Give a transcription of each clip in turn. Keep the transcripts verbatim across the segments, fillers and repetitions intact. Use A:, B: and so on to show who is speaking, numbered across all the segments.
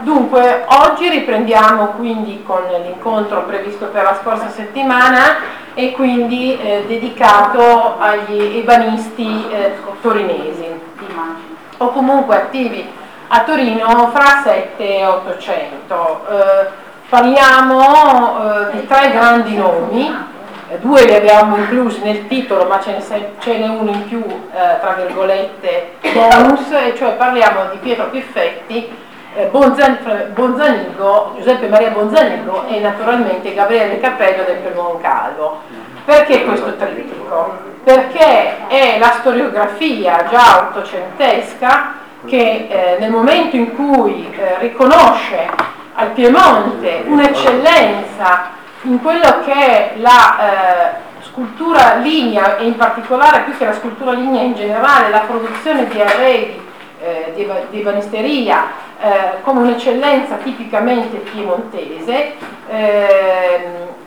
A: Dunque, oggi riprendiamo quindi con l'incontro previsto per la scorsa settimana e quindi eh, dedicato agli ebanisti eh, torinesi, o comunque attivi a Torino fra sette e ottocento. Eh, parliamo eh, di tre grandi nomi, eh, due li abbiamo inclusi nel titolo, ma ce n'è uno in più, eh, tra virgolette, bonus, e cioè parliamo di Pietro Piffetti, Eh, Bonzan- Bonzanigo, Giuseppe Maria Bonzanigo e naturalmente Gabriele Capello del Moncalvo. Perché questo trittico? Perché è la storiografia già ottocentesca che eh, nel momento in cui eh, riconosce al Piemonte un'eccellenza in quello che è la eh, scultura lignea, e in particolare più che la scultura lignea in generale la produzione di arredi eh, di, di ebanisteria Eh, come un'eccellenza tipicamente piemontese, eh,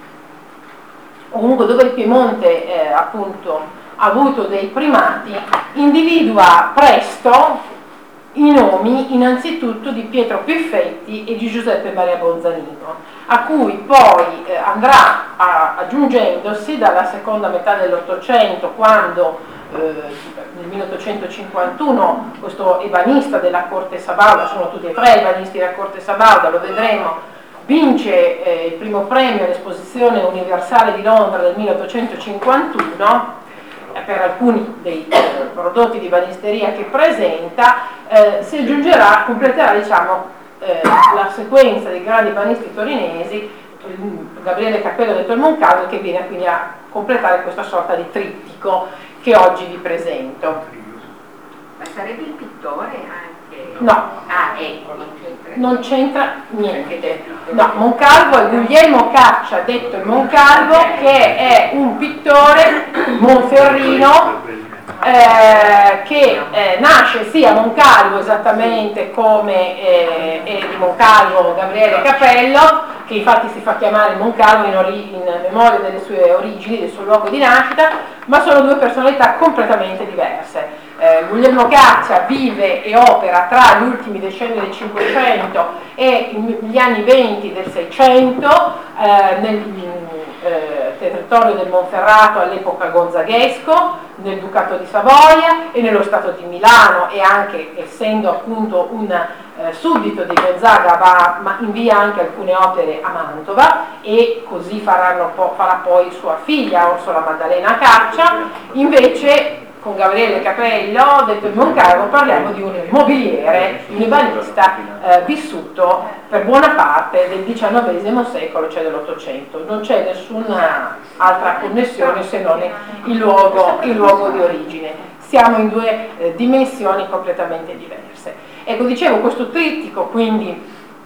A: comunque dove il Piemonte eh, appunto ha avuto dei primati, individua presto i nomi innanzitutto di Pietro Piffetti e di Giuseppe Maria Bonzanigo, a cui poi eh, andrà a, aggiungendosi dalla seconda metà dell'Ottocento, quando nel milleottocentocinquantuno questo ebanista della Corte Sabauda, sono tutti e tre ebanisti della Corte Sabauda, lo vedremo, vince eh, il primo premio all'Esposizione Universale di Londra del milleottocentocinquantuno eh, per alcuni dei eh, prodotti di ebanisteria che presenta, eh, si aggiungerà, completerà diciamo, eh, la sequenza dei grandi ebanisti torinesi, Gabriele Capello del Moncalvo, che viene quindi a completare questa sorta di trittico che oggi vi presento.
B: Ma sarebbe il pittore anche?
A: No.
B: Ah, ecco,
A: non c'entra niente. No, Moncalvo è Guglielmo Caccia, detto il Moncalvo, che è un pittore monferrino eh, che eh, nasce sì a Moncalvo, esattamente come eh, è di Moncalvo Gabriele Capello, che infatti si fa chiamare Moncalvo in, ori- in memoria delle sue origini, del suo luogo di nascita, ma sono due personalità completamente diverse. Eh, Guglielmo Caccia vive e opera tra gli ultimi decenni del Cinquecento e gli anni venti del Seicento eh, nel eh, territorio del Monferrato all'epoca gonzaghesco, nel Ducato di Savoia e nello Stato di Milano, e anche essendo appunto un eh, suddito di Gonzaga va, ma invia anche alcune opere a Mantova, e così faranno po- farà poi sua figlia Orsola Maddalena Caccia. Invece con Gabriele Capello, detto il Moncalvo, parliamo di un mobiliere, un ebanista eh, vissuto per buona parte del diciannovesimo secolo, cioè dell'Ottocento. Non c'è nessuna altra connessione se non il luogo, il luogo di origine. Siamo in due eh, dimensioni completamente diverse. Ecco, dicevo, questo trittico quindi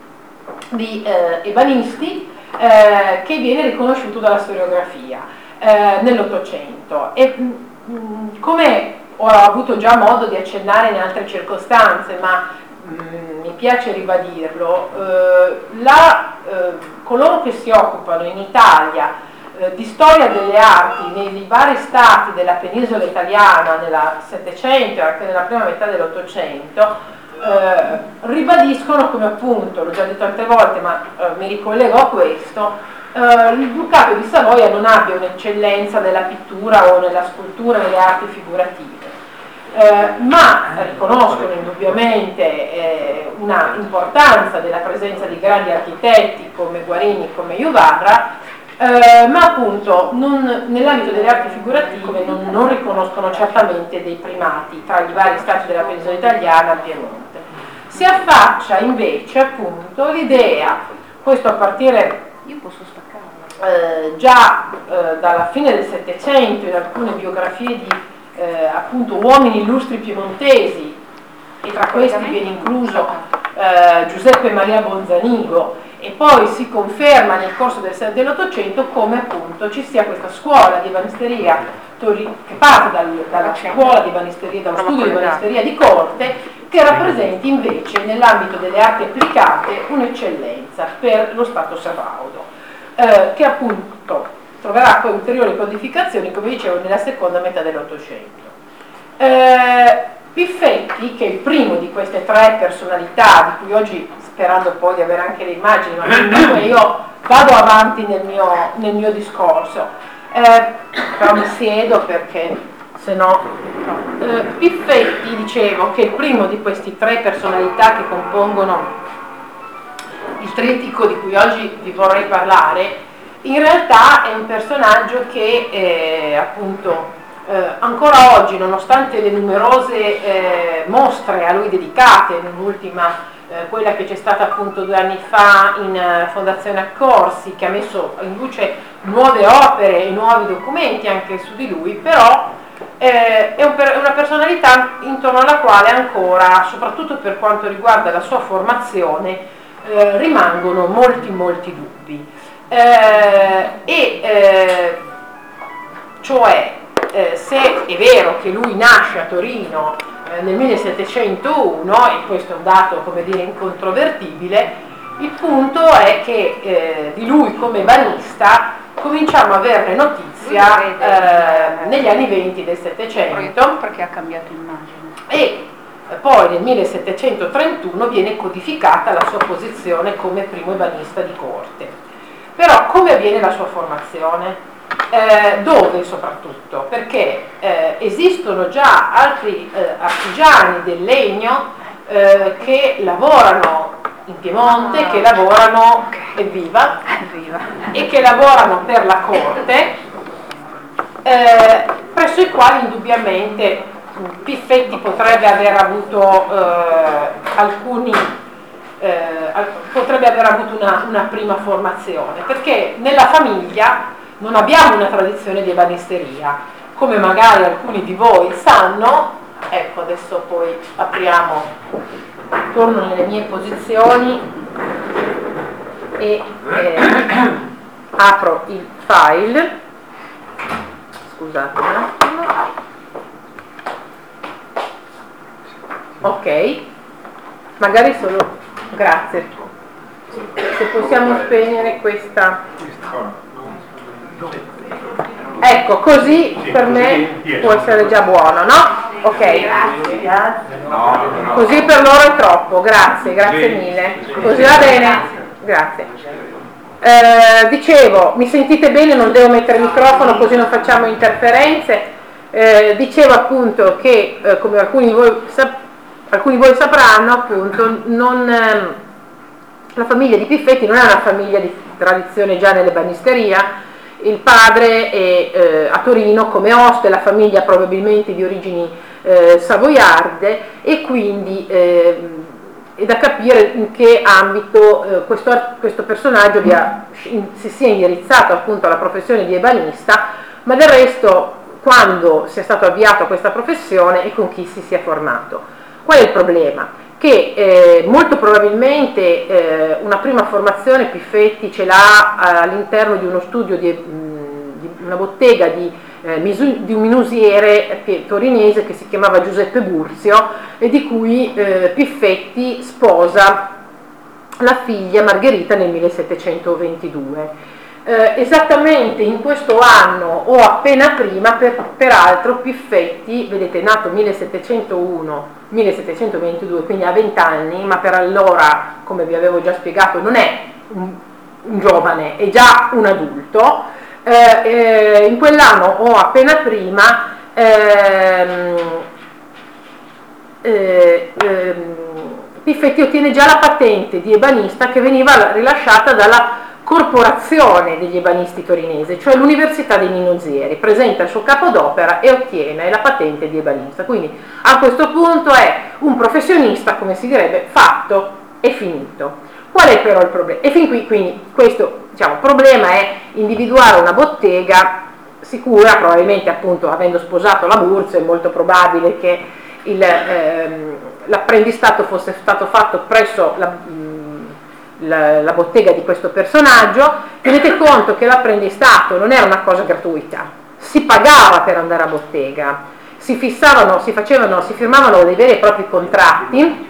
A: di eh, ebanisti eh, che viene riconosciuto dalla storiografia eh, nell'Ottocento. E, come ho avuto già modo di accennare in altre circostanze, ma mh, mi piace ribadirlo, eh, la, eh, coloro che si occupano in Italia eh, di storia delle arti nei vari stati della penisola italiana nel Settecento e anche nella prima metà dell'Ottocento, eh, ribadiscono come appunto, l'ho già detto altre volte, ma eh, mi ricollego a questo, Uh, il Ducato di Savoia non abbia un'eccellenza nella pittura o nella scultura, nelle arti figurative, uh, ma riconoscono indubbiamente eh, una importanza della presenza di grandi architetti come Guarini, come Juvarra, uh, ma appunto non, nell'ambito delle arti figurative non, non riconoscono certamente dei primati tra i vari stati della penisola italiana al Piemonte. Si affaccia invece appunto l'idea, questo a partire
B: Io posso staccarla.
A: Eh, già eh, dalla fine del Settecento, in alcune biografie di eh, appunto uomini illustri piemontesi, e tra questi viene incluso eh, Giuseppe Maria Bonzanigo, e poi si conferma nel corso del dell'Ottocento come appunto ci sia questa scuola di ebanisteria che parte dal, dalla scuola di ebanisteria, dallo studio di ebanisteria di corte, che rappresenti invece nell'ambito delle arti applicate un'eccellenza per lo Stato sabaudo. Eh, che appunto troverà poi ulteriori codificazioni, come dicevo, nella seconda metà dell'Ottocento. Eh, Piffetti, che è il primo di queste tre personalità di cui oggi sperando poi di avere anche le immagini, ma comunque io vado avanti nel mio, nel mio discorso, eh, però mi siedo perché se no... Eh, Piffetti, dicevo, che è il primo di questi tre personalità che compongono il trittico di cui oggi vi vorrei parlare, in realtà è un personaggio che eh, appunto eh, ancora oggi, nonostante le numerose eh, mostre a lui dedicate, nell'ultima eh, quella che c'è stata appunto due anni fa in eh, Fondazione Accorsi, che ha messo in luce nuove opere e nuovi documenti anche su di lui, però eh, è un per, una personalità intorno alla quale ancora, soprattutto per quanto riguarda la sua formazione, eh, rimangono molti molti dubbi. Eh, e eh, cioè eh, se è vero che lui nasce a Torino eh, nel millesettecentouno, e questo è un dato, come dire, incontrovertibile, il punto è che eh, di lui come ebanista cominciamo a averne notizia eh, negli anni venti del Settecento,
B: perché ha cambiato immagine,
A: e poi nel millesettecentotrentuno viene codificata la sua posizione come primo ebanista di corte. Però come avviene la sua formazione? Eh, dove soprattutto? Perché eh, esistono già altri eh, artigiani del legno eh, che lavorano in Piemonte, ah, che lavorano, evviva, evviva, e che lavorano per la corte, eh, presso i quali indubbiamente Piffetti potrebbe aver avuto eh, alcuni Eh, potrebbe aver avuto una, una prima formazione, perché nella famiglia non abbiamo una tradizione di ebanisteria, come magari alcuni di voi sanno. Ecco, adesso poi apriamo, torno nelle mie posizioni e eh, apro il file, scusate un attimo, ok, magari solo... Grazie. Se possiamo spegnere questa. Ecco, così per me può essere già buono, no? Ok. Così per loro è troppo, grazie, grazie mille. Così va bene? Grazie. Eh, dicevo, mi sentite bene? Non devo mettere il microfono così non facciamo interferenze. Eh, dicevo appunto che, eh, come alcuni di voi sapete, alcuni di voi sapranno, appunto, non, ehm, la famiglia di Piffetti non è una famiglia di tradizione già nell'ebanisteria. Il padre è eh, a Torino come oste, la famiglia probabilmente di origini eh, savoiarde, e quindi eh, è da capire in che ambito eh, questo, questo personaggio abbia, in, si sia indirizzato appunto alla professione di ebanista, ma del resto quando sia stato avviato a questa professione e con chi si sia formato. Qual è il problema? Che eh, molto probabilmente eh, una prima formazione Piffetti ce l'ha eh, all'interno di uno studio di, mh, di una bottega di, eh, misu, di un minusiere torinese che si chiamava Giuseppe Burzio, e di cui eh, Piffetti sposa la figlia Margherita nel millesettecentoventidue. Eh, esattamente in questo anno o appena prima, per, peraltro Piffetti, vedete, è nato millesettecentouno millesettecentoventidue, quindi ha venti anni, ma per allora, come vi avevo già spiegato, non è un, un giovane, è già un adulto. Eh, eh, in quell'anno o appena prima ehm, eh, ehm, Piffetti ottiene già la patente di ebanista che veniva rilasciata dalla Corporazione degli Ebanisti Torinese, cioè l'Università dei Minosieri, presenta il suo capo d'opera e ottiene la patente di ebanista. Quindi a questo punto è un professionista, come si direbbe, fatto e finito. Qual è però il problema? E fin qui, quindi, questo, diciamo, problema è individuare una bottega sicura. Probabilmente, appunto, avendo sposato la Burzio, è molto probabile che il, ehm, l'apprendistato fosse stato fatto presso la La, la bottega di questo personaggio. Tenete conto che l'apprendistato non era una cosa gratuita, si pagava per andare a bottega, si fissavano, si facevano, si firmavano dei veri e propri contratti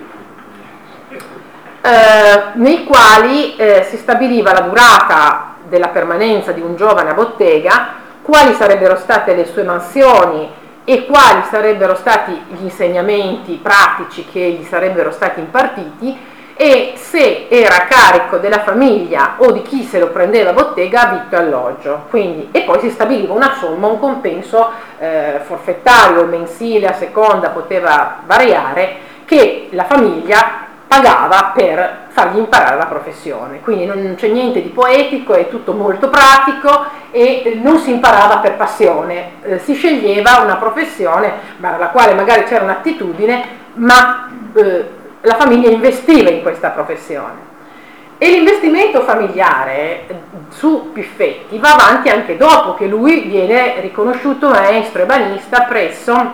A: eh, nei quali eh, si stabiliva la durata della permanenza di un giovane a bottega, quali sarebbero state le sue mansioni e quali sarebbero stati gli insegnamenti pratici che gli sarebbero stati impartiti, e se era a carico della famiglia o di chi se lo prendeva a bottega, vitto e alloggio. Quindi, e poi si stabiliva una somma, un compenso eh, forfettario, mensile, a seconda, poteva variare, che la famiglia pagava per fargli imparare la professione. Quindi non c'è niente di poetico, è tutto molto pratico e non si imparava per passione, eh, si sceglieva una professione alla quale magari c'era un'attitudine, ma eh, la famiglia investiva in questa professione. E l'investimento familiare su Piffetti va avanti anche dopo che lui viene riconosciuto maestro ebanista presso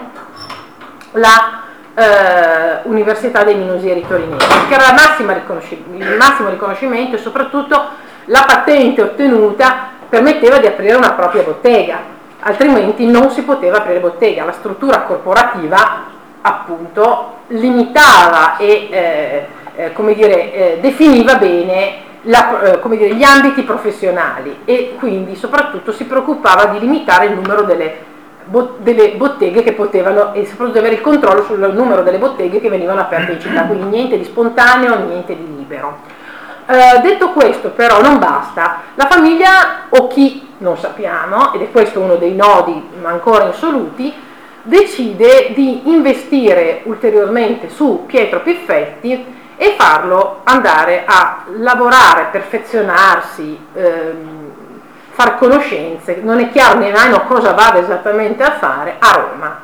A: la eh, Università dei Minusiri Torinesi, che era la massima il massimo riconoscimento, e soprattutto la patente ottenuta permetteva di aprire una propria bottega, altrimenti non si poteva aprire bottega. La struttura corporativa appunto limitava e eh, eh, come dire, eh, definiva bene la, eh, come dire, gli ambiti professionali, e quindi soprattutto si preoccupava di limitare il numero delle, bo- delle botteghe che potevano, e soprattutto avere il controllo sul numero delle botteghe che venivano aperte in città, quindi niente di spontaneo, niente di libero. Eh, detto questo, però, non basta. La famiglia, o chi non sappiamo, ed è questo uno dei nodi ancora insoluti, decide di investire ulteriormente su Pietro Piffetti e farlo andare a lavorare, perfezionarsi, ehm, far conoscenze. Non è chiaro nemmeno cosa vada esattamente a fare a Roma.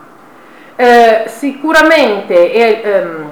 A: Eh, sicuramente è, ehm,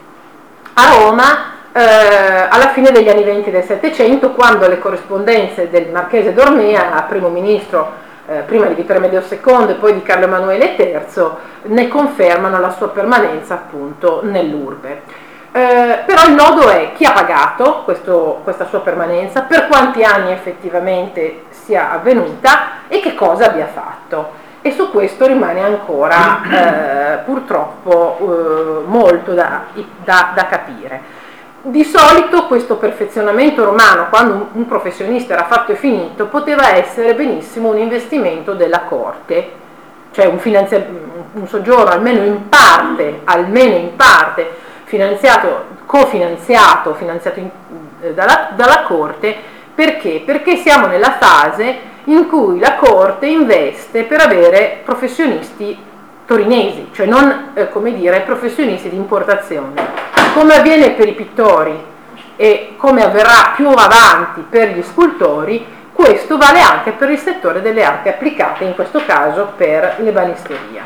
A: a Roma eh, alla fine degli anni venti del Settecento, quando le corrispondenze del Marchese d'Ormea, primo ministro eh, prima di Vittorio Amedeo secondo e poi di Carlo Emanuele terzo, ne confermano la sua permanenza appunto nell'urbe. Eh, però il nodo è chi ha pagato questo, questa sua permanenza, per quanti anni effettivamente sia avvenuta e che cosa abbia fatto, e su questo rimane ancora eh, purtroppo eh, molto da, da, da capire. Di solito questo perfezionamento romano, quando un, un professionista era fatto e finito, poteva essere benissimo un investimento della corte, cioè un, finanzia- un soggiorno almeno in parte, almeno in parte finanziato, cofinanziato, finanziato in, eh, dalla, dalla corte. Perché? Perché siamo nella fase in cui la corte investe per avere professionisti torinesi, cioè non eh, come dire professionisti di importazione. Come avviene per i pittori e come avverrà più avanti per gli scultori, questo vale anche per il settore delle arti applicate, in questo caso per l'ebanisteria.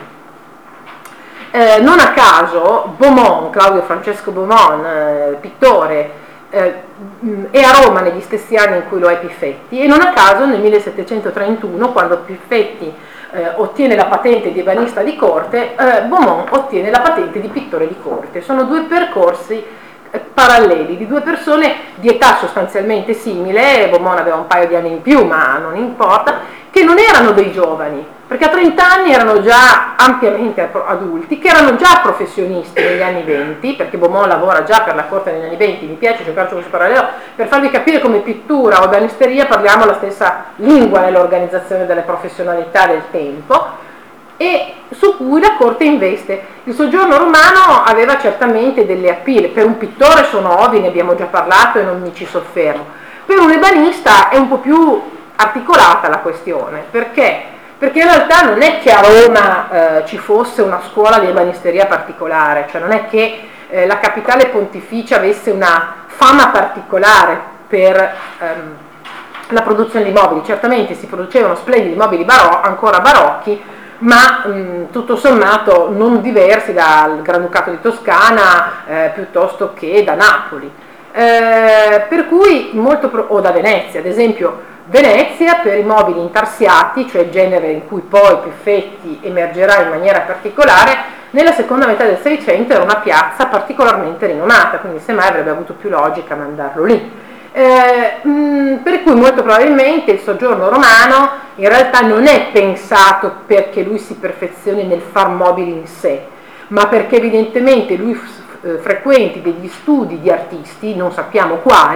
A: Eh, non a caso Beaumont, Claudio Francesco Beaumont, eh, pittore, eh, è a Roma negli stessi anni in cui lo è Piffetti, e non a caso nel millesettecentotrentuno, quando Piffetti eh, ottiene la patente di ebanista di corte, eh, Beaumont ottiene la patente di pittore di corte. Sono due percorsi eh, paralleli di due persone di età sostanzialmente simile. Beaumont aveva un paio di anni in più, ma non importa, che non erano dei giovani, perché a trenta anni erano già ampiamente adulti, che erano già professionisti negli anni venti, perché Beaumont lavora già per la corte negli anni venti. Mi piace giocarci questo parallelo per farvi capire come pittura o ebanisteria parliamo la stessa lingua nell'organizzazione delle professionalità del tempo, e su cui la corte investe. Il soggiorno romano aveva certamente delle appeal. Per un pittore sono ovvi, ne abbiamo già parlato e non mi ci soffermo. Per un ebanista è un po' più articolata la questione. Perché? Perché in realtà non è che a Roma eh, ci fosse una scuola di ebanisteria particolare, cioè non è che eh, la capitale pontificia avesse una fama particolare per ehm, la produzione di mobili. Certamente si producevano splendidi mobili baro- ancora barocchi, ma mh, tutto sommato non diversi dal Granducato di Toscana eh, piuttosto che da Napoli. Eh, per cui molto pro- o da Venezia, ad esempio. Venezia per i mobili intarsiati, cioè il genere in cui poi Piffetti emergerà in maniera particolare, nella seconda metà del Seicento era una piazza particolarmente rinomata, quindi semmai avrebbe avuto più logica mandarlo lì. Eh, mh, per cui molto probabilmente il soggiorno romano in realtà non è pensato perché lui si perfezioni nel far mobili in sé, ma perché evidentemente lui f- frequenti degli studi di artisti, non sappiamo quali,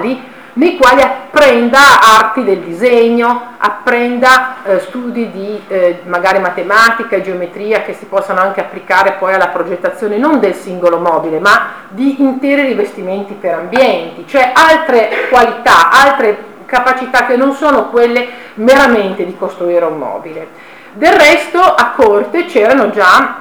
A: nei quali apprenda arti del disegno, apprenda eh, studi di eh, magari matematica e geometria che si possano anche applicare poi alla progettazione non del singolo mobile, ma di interi rivestimenti per ambienti, cioè altre qualità, altre capacità che non sono quelle meramente di costruire un mobile. Del resto a corte c'erano già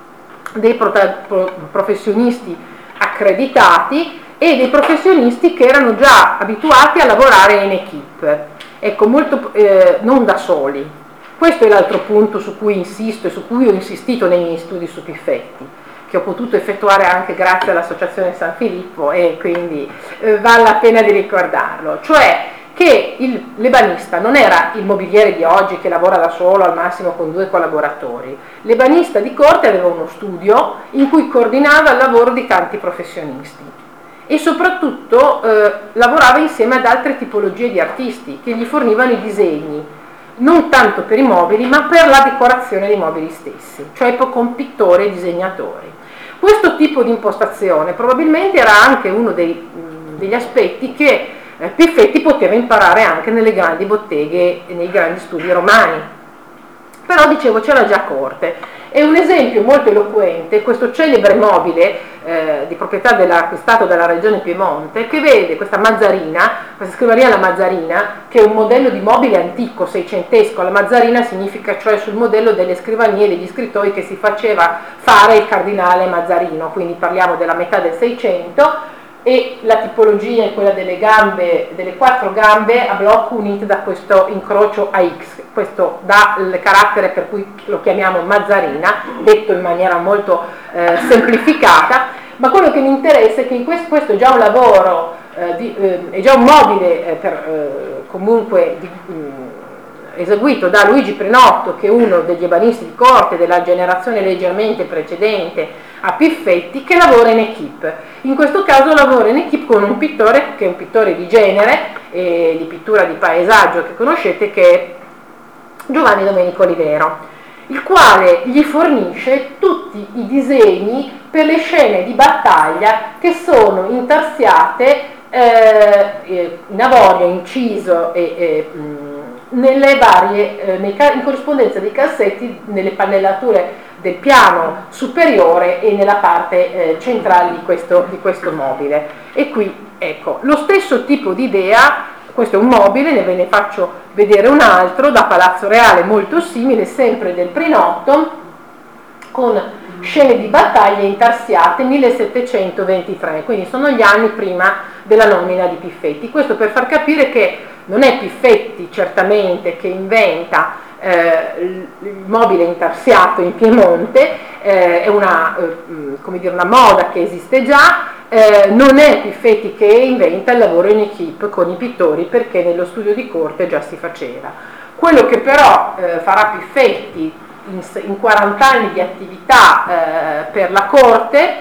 A: dei professionisti accreditati e dei professionisti che erano già abituati a lavorare in equipe, ecco, molto, eh, non da soli. Questo è l'altro punto su cui insisto e su cui ho insistito nei miei studi su Piffetti, che ho potuto effettuare anche grazie all'Associazione San Filippo, e quindi eh, vale la pena di ricordarlo, cioè che il, l'ebanista non era il mobiliere di oggi che lavora da solo, al massimo con due collaboratori. L'ebanista di corte aveva uno studio in cui coordinava il lavoro di tanti professionisti e soprattutto eh, lavorava insieme ad altre tipologie di artisti che gli fornivano i disegni, non tanto per i mobili ma per la decorazione dei mobili stessi, cioè con pittori e disegnatori. Questo tipo di impostazione probabilmente era anche uno dei, mh, degli aspetti che eh, Piffetti poteva imparare anche nelle grandi botteghe e nei grandi studi romani, però dicevo c'era già a corte. E un esempio molto eloquente, questo celebre mobile eh, di proprietà dell'acquistato dalla regione Piemonte, che vede questa Mazzarina, questa scrivania alla Mazzarina, che è un modello di mobile antico, seicentesco. La Mazzarina significa cioè sul modello delle scrivanie degli scrittori che si faceva fare il cardinale Mazzarino, quindi parliamo della metà del Seicento, e la tipologia è quella delle gambe, delle quattro gambe a blocco unite da questo incrocio a X. Questo dà il carattere per cui lo chiamiamo Mazzarina, detto in maniera molto eh, semplificata, ma quello che mi interessa è che in questo, questo è già un lavoro, eh, di, eh, è già un mobile eh, per, eh, comunque di, mh, eseguito da Luigi Prenotto, che è uno degli ebanisti di corte della generazione leggermente precedente a Piffetti, che lavora in equipe. In questo caso lavora in equipe con un pittore che è un pittore di genere e di pittura di paesaggio che conoscete, che è Giovanni Domenico Olivero, il quale gli fornisce tutti i disegni per le scene di battaglia che sono intarsiate eh, in avorio, inciso e, e mh, nelle varie, eh, nei, in corrispondenza dei cassetti, nelle pannellature del piano superiore e nella parte eh, centrale di questo, di questo mobile. E qui ecco lo stesso tipo di idea. Questo è un mobile, ne ve ne faccio vedere un altro da Palazzo Reale molto simile, sempre del Prenotto, con scene di battaglia intarsiate, millesettecentoventitré, quindi sono gli anni prima della nomina di Piffetti. Questo per far capire che non è Piffetti certamente che inventa eh, il mobile intarsiato in Piemonte, eh, è una, eh, come dire, una moda che esiste già. Eh, non è Piffetti che inventa il lavoro in equipe con i pittori, perché nello studio di corte già si faceva. Quello che però eh, farà Piffetti in, in quaranta anni di attività eh, per la corte,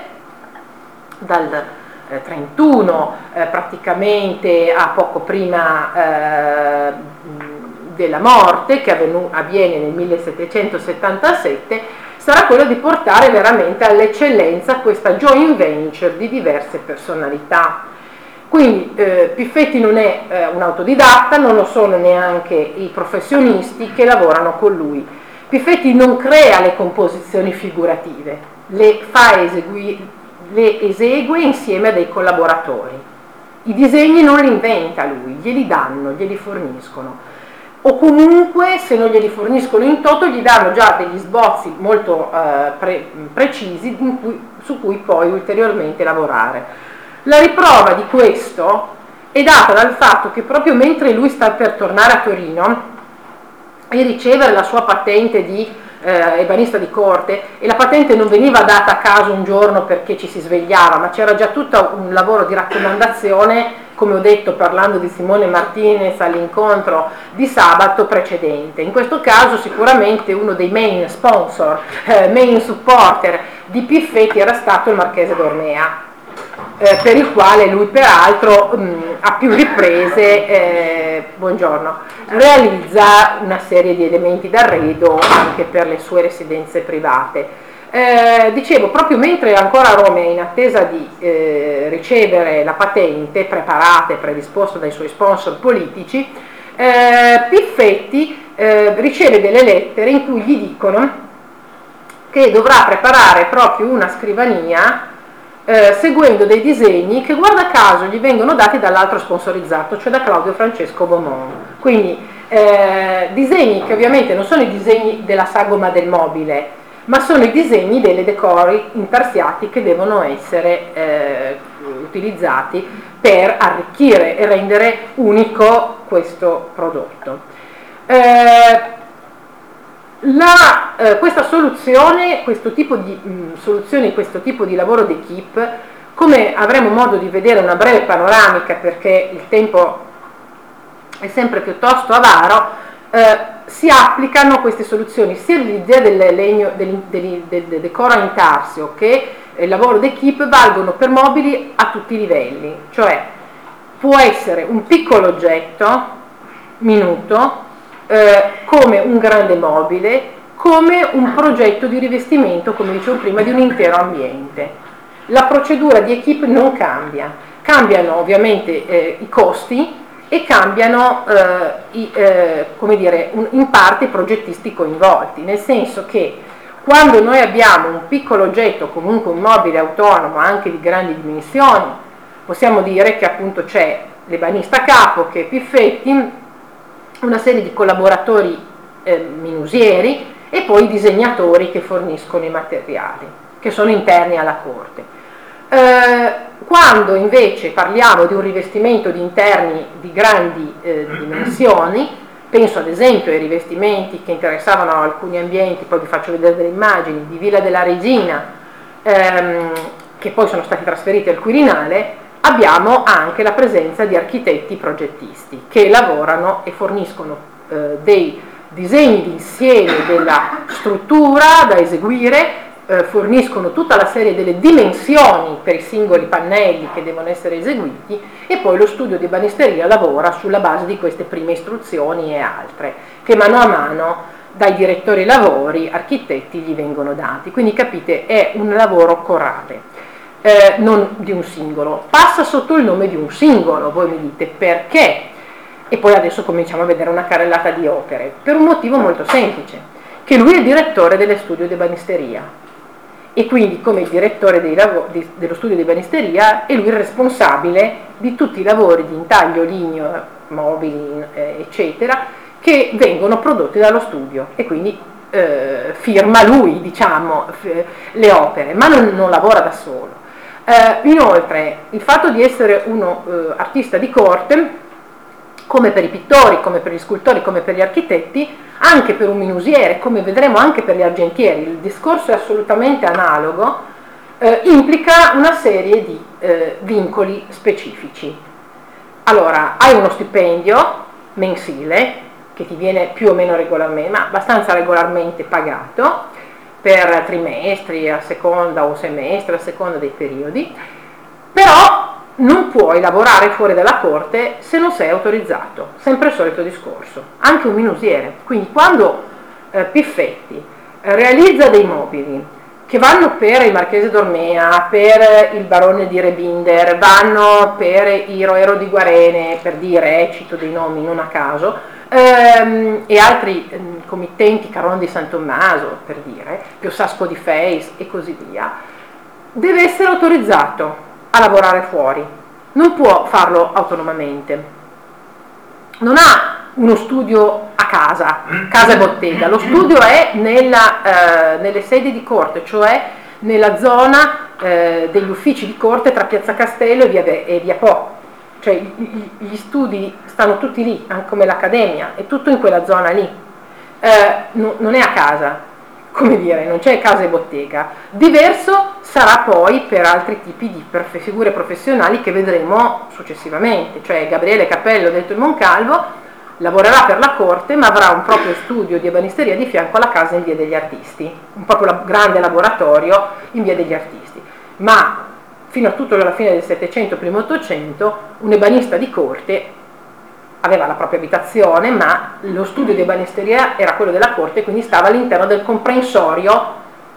A: dal eh, trentuno eh, praticamente a poco prima eh, della morte, che avvenu- avviene nel millesettecentosettantasette, sarà quello di portare veramente all'eccellenza questa joint venture di diverse personalità. Quindi eh, Piffetti non è eh, un autodidatta, non lo sono neanche i professionisti che lavorano con lui. Piffetti non crea le composizioni figurative, le fa esegui, le esegue insieme a dei collaboratori. I disegni non li inventa lui, glieli danno, glieli forniscono. O comunque, se non glieli forniscono in toto, gli danno già degli sbozzi molto eh, pre- precisi in cui, su cui poi ulteriormente lavorare. La riprova di questo è data dal fatto che proprio mentre lui sta per tornare a Torino e ricevere la sua patente di eh, ebanista di corte, e la patente non veniva data a caso un giorno perché ci si svegliava, ma c'era già tutto un lavoro di raccomandazione, come ho detto parlando di Simone Martinez all'incontro di sabato precedente. In questo caso sicuramente uno dei main sponsor, eh, main supporter di Piffetti era stato il Marchese d'Ormea, eh, per il quale lui peraltro mh, a più riprese eh, buongiorno, realizza una serie di elementi d'arredo anche per le sue residenze private. Eh, dicevo, proprio mentre ancora Roma è in attesa di eh, ricevere la patente preparata e predisposta dai suoi sponsor politici, eh, Piffetti eh, riceve delle lettere in cui gli dicono che dovrà preparare proprio una scrivania eh, seguendo dei disegni che, guarda caso, gli vengono dati dall'altro sponsorizzato, cioè da Claudio Francesco Beaumont. Quindi eh, disegni che ovviamente non sono i disegni della sagoma del mobile, ma sono i disegni delle decori intarsiati che devono essere eh, utilizzati per arricchire e rendere unico questo prodotto. Eh, La, eh, questa soluzione, questo tipo di mh, soluzioni, questo tipo di lavoro d'equipe, come avremo modo di vedere una breve panoramica perché il tempo è sempre piuttosto avaro, eh, si applicano queste soluzioni sia l'idea del legno, del, del, del, del decoro intarsio che il lavoro d'equipe valgono per mobili a tutti i livelli, cioè può essere un piccolo oggetto minuto, Eh, come un grande mobile, come un progetto di rivestimento, come dicevo prima, di un intero ambiente. La procedura di equipe non cambia, cambiano ovviamente eh, i costi e cambiano eh, i, eh, come dire, un, in parte i progettisti coinvolti, nel senso che quando noi abbiamo un piccolo oggetto, comunque un mobile autonomo anche di grandi dimensioni, possiamo dire che appunto c'è l'ebanista capo che è Piffetti, una serie di collaboratori eh, minusieri e poi i disegnatori che forniscono i materiali, che sono interni alla corte. Eh, quando invece parliamo di un rivestimento di interni di grandi eh, dimensioni, penso ad esempio ai rivestimenti che interessavano alcuni ambienti, poi vi faccio vedere delle immagini, di Villa della Regina, ehm, che poi sono stati trasferiti al Quirinale, abbiamo anche la presenza di architetti progettisti che lavorano e forniscono eh, dei disegni di insieme della struttura da eseguire, eh, forniscono tutta la serie delle dimensioni per i singoli pannelli che devono essere eseguiti e poi lo studio di ebanisteria lavora sulla base di queste prime istruzioni e altre che mano a mano dai direttori lavori, architetti gli vengono dati. Quindi capite, è un lavoro corale. Eh, non di un singolo, passa sotto il nome di un singolo, voi mi dite perché? E poi adesso cominciamo a vedere una carrellata di opere, per un motivo molto semplice, che lui è direttore dello studio di ebanisteria e quindi come direttore dei lav- di, dello studio di ebanisteria è lui il responsabile di tutti i lavori di intaglio, ligneo, mobili, eh, eccetera, che vengono prodotti dallo studio e quindi eh, firma lui, diciamo, f- le opere, ma non, non lavora da solo. Uh, inoltre il fatto di essere uno uh, artista di corte, come per i pittori, come per gli scultori, come per gli architetti, anche per un minusiere, come vedremo anche per gli argentieri, il discorso è assolutamente analogo, uh, implica una serie di uh, vincoli specifici. Allora, hai uno stipendio mensile che ti viene più o meno regolarmente, ma abbastanza regolarmente pagato, per trimestri, a seconda o semestre, a seconda dei periodi, però non puoi lavorare fuori dalla corte se non sei autorizzato, sempre il solito discorso, anche un minusiere. Quindi quando eh, Piffetti eh, realizza dei mobili che vanno per il Marchese d'Ormea, per il Barone di Rebinder, vanno per il Roero di Guarene, per dire, eh, cito dei nomi non a caso, ehm, e altri ehm, committenti, Caron di San Tommaso, per dire, Piossasco di Feis e così via, deve essere autorizzato a lavorare fuori, non può farlo autonomamente, non ha uno studio a casa, casa e bottega, lo studio è nella, eh, nelle sedi di corte, cioè nella zona eh, degli uffici di corte tra Piazza Castello e via, e via Po, cioè gli, gli studi stanno tutti lì, anche come l'accademia, è tutto in quella zona lì, eh, no, non è a casa, come dire, non c'è casa e bottega. Diverso sarà poi per altri tipi di figure professionali che vedremo successivamente, cioè Gabriele Capello, detto il Moncalvo, lavorerà per la corte ma avrà un proprio studio di ebanisteria di fianco alla casa in via degli Artisti, un proprio grande laboratorio in via degli Artisti, ma fino a tutto alla fine del Settecento, primo Ottocento, un ebanista di corte aveva la propria abitazione, ma lo studio di ebanisteria era quello della corte, quindi stava all'interno del comprensorio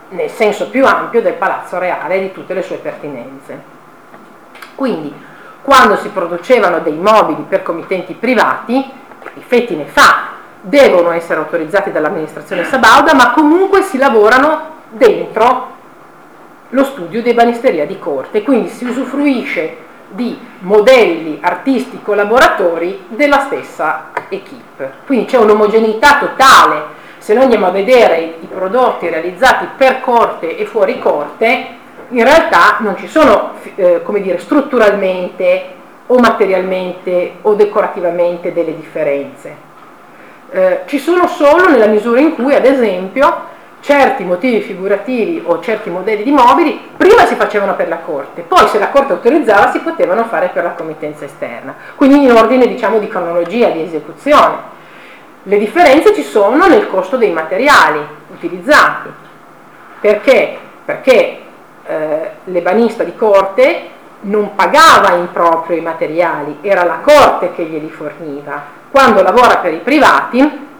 A: nel senso più ampio del Palazzo Reale e di tutte le sue pertinenze. Quindi, quando si producevano dei mobili per committenti privati, Piffetti ne fa, devono essere autorizzati dall'amministrazione sabauda, ma comunque si lavorano dentro lo studio di ebanisteria di corte, quindi si usufruisce di modelli artisti collaboratori della stessa equipe. Quindi c'è un'omogeneità totale. Se noi andiamo a vedere i prodotti realizzati per corte e fuori corte, in realtà non ci sono, eh, come dire, strutturalmente o materialmente o decorativamente delle differenze. Eh, ci sono solo nella misura in cui, ad esempio, certi motivi figurativi o certi modelli di mobili prima si facevano per la corte, poi se la corte autorizzava si potevano fare per la committenza esterna, quindi in ordine, diciamo, di cronologia, di esecuzione. Le differenze ci sono nel costo dei materiali utilizzati. Perché? Perché eh, l'ebanista di corte non pagava in proprio i materiali, era la corte che glieli forniva. Quando lavora per i privati,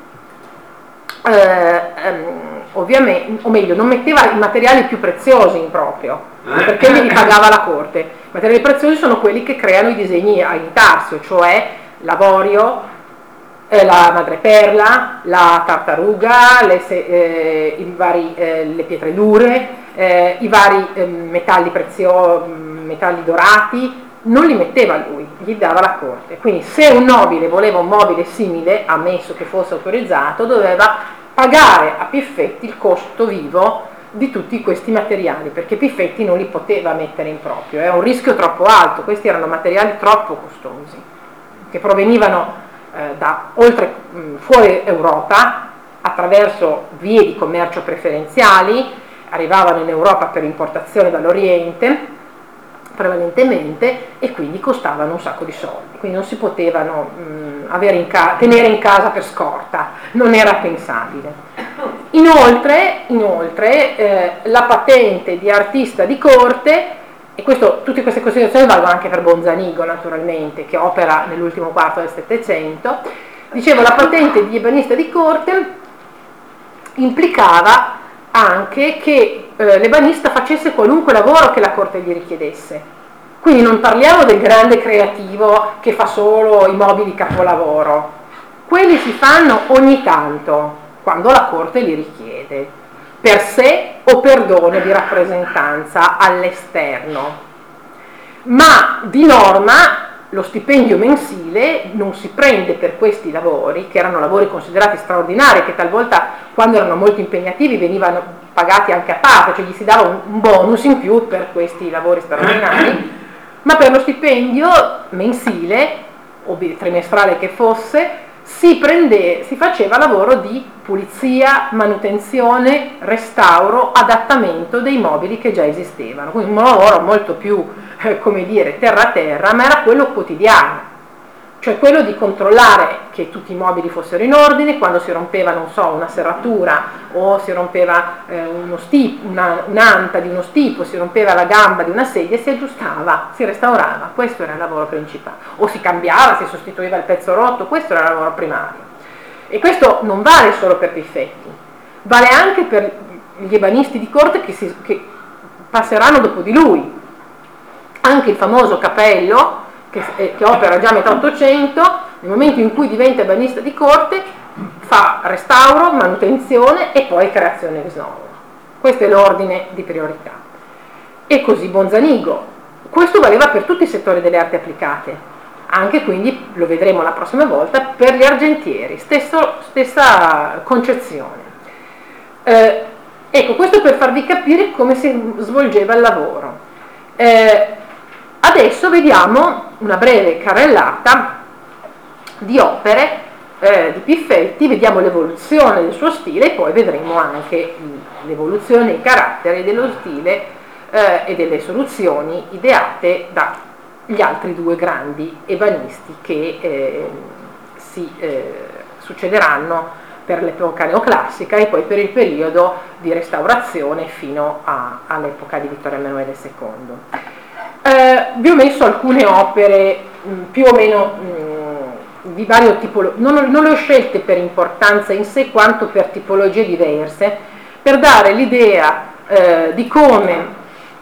A: eh, ehm, ovviamente, o meglio, non metteva i materiali più preziosi in proprio, perché glieli pagava la corte. I materiali preziosi sono quelli che creano i disegni a intarsio, cioè l'avorio, eh, la madreperla, la tartaruga, le, eh, i vari, eh, le pietre dure, eh, i vari eh, metalli preziosi, metalli dorati, non li metteva lui, gli dava la corte. Quindi se un nobile voleva un mobile simile, ammesso che fosse autorizzato, doveva pagare a Piffetti il costo vivo di tutti questi materiali, perché Piffetti non li poteva mettere in proprio, è un rischio troppo alto, questi erano materiali troppo costosi, che provenivano eh, da oltre mh, fuori Europa, attraverso vie di commercio preferenziali, arrivavano in Europa per importazione dall'Oriente, prevalentemente, e quindi costavano un sacco di soldi, quindi non si potevano mh, avere in ca- tenere in casa per scorta, non era pensabile. Inoltre, inoltre eh, la patente di artista di corte, e questo, tutte queste considerazioni valgono anche per Bonzanigo naturalmente, che opera nell'ultimo quarto del Settecento, dicevo, la patente di ebanista di corte implicava anche che eh, l'ebanista facesse qualunque lavoro che la corte gli richiedesse. Quindi non parliamo del grande creativo che fa solo i mobili capolavoro. Quelli si fanno ogni tanto, quando la corte li richiede, per sé o per dono di rappresentanza all'esterno. Ma di norma lo stipendio mensile non si prende per questi lavori, che erano lavori considerati straordinari, che talvolta, quando erano molto impegnativi, venivano pagati anche a parte, cioè gli si dava un bonus in più per questi lavori straordinari, ma per lo stipendio mensile o trimestrale che fosse si, prende, si faceva lavoro di pulizia, manutenzione, restauro, adattamento dei mobili che già esistevano, quindi un lavoro molto più, eh, come dire, terra a terra, ma era quello quotidiano, cioè quello di controllare che tutti i mobili fossero in ordine, quando si rompeva, non so, una serratura o si rompeva eh, uno stipo, una, un'anta di uno stipo, si rompeva la gamba di una sedia, si aggiustava, si restaurava, questo era il lavoro principale, o si cambiava, si sostituiva il pezzo rotto, questo era il lavoro primario. E questo non vale solo per Piffetti, vale anche per gli ebanisti di corte che, si, che passeranno dopo di lui. Anche il famoso Capello, che, eh, che opera già a metà Ottocento, nel momento in cui diventa ebanista di corte, fa restauro, manutenzione e poi creazione ex novo. Questo è l'ordine di priorità. E così Bonzanigo. Questo valeva per tutti i settori delle arti applicate, anche, quindi lo vedremo la prossima volta, per gli argentieri, stesso, stessa concezione. Eh, ecco, questo per farvi capire come si svolgeva il lavoro. Eh, adesso vediamo una breve carrellata di opere eh, di Piffetti, vediamo l'evoluzione del suo stile e poi vedremo anche l'evoluzione dei caratteri dello stile eh, e delle soluzioni ideate dagli altri due grandi ebanisti che eh, si eh, succederanno per l'epoca neoclassica e poi per il periodo di restaurazione fino a, all'epoca di Vittorio Emanuele secondo. Eh, vi ho messo alcune opere mh, più o meno mh, di vario tipo, non, non le ho scelte per importanza in sé quanto per tipologie diverse, per dare l'idea eh, di come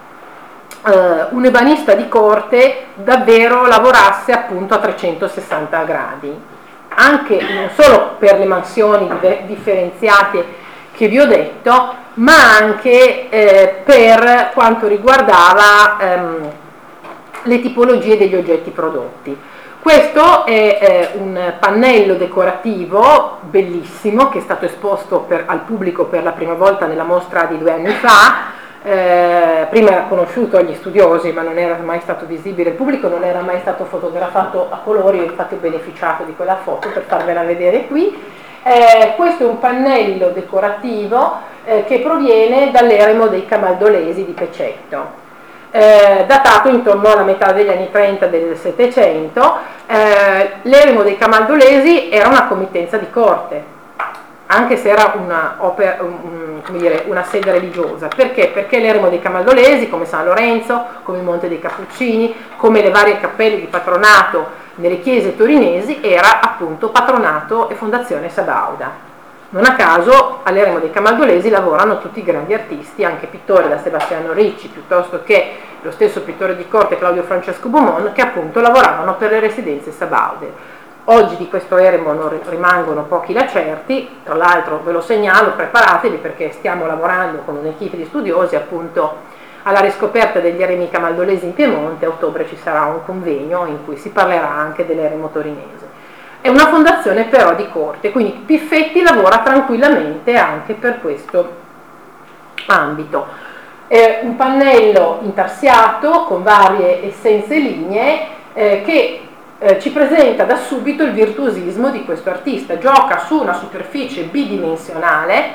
A: Uh, un ebanista di corte davvero lavorasse appunto a trecentosessanta gradi, anche non solo per le mansioni differenziate che vi ho detto, ma anche eh, per quanto riguardava ehm, le tipologie degli oggetti prodotti. Questo è eh, un pannello decorativo bellissimo che è stato esposto per, al pubblico per la prima volta nella mostra di due anni fa. Eh, prima era conosciuto agli studiosi, ma non era mai stato visibile al pubblico, non era mai stato fotografato a colori, ho infatti beneficiato di quella foto per farvela vedere qui. Eh, questo è un pannello decorativo eh, che proviene dall'eremo dei Camaldolesi di Pecetto, eh, datato intorno alla metà degli anni trenta del Settecento. Eh, l'eremo dei Camaldolesi era una committenza di corte, anche se era una, opera, un, come dire, una sede religiosa. Perché? Perché l'eremo dei Camaldolesi, come San Lorenzo, come il Monte dei Cappuccini, come le varie cappelle di patronato nelle chiese torinesi, era appunto patronato e fondazione sabauda. Non a caso all'eremo dei Camaldolesi lavorano tutti i grandi artisti, anche pittori, da Sebastiano Ricci piuttosto che lo stesso pittore di corte Claudio Francesco Beaumont, che appunto lavoravano per le residenze sabaude. Oggi di questo eremo non rimangono pochi lacerti, tra l'altro ve lo segnalo, preparatevi perché stiamo lavorando con un'equipe di studiosi appunto alla riscoperta degli eremi camaldolesi in Piemonte. A ottobre ci sarà un convegno in cui si parlerà anche dell'eremo torinese. È una fondazione però di corte, quindi Piffetti lavora tranquillamente anche per questo ambito. È un pannello intarsiato con varie essenze lignee eh, che Eh, ci presenta da subito il virtuosismo di questo artista. Gioca su una superficie bidimensionale,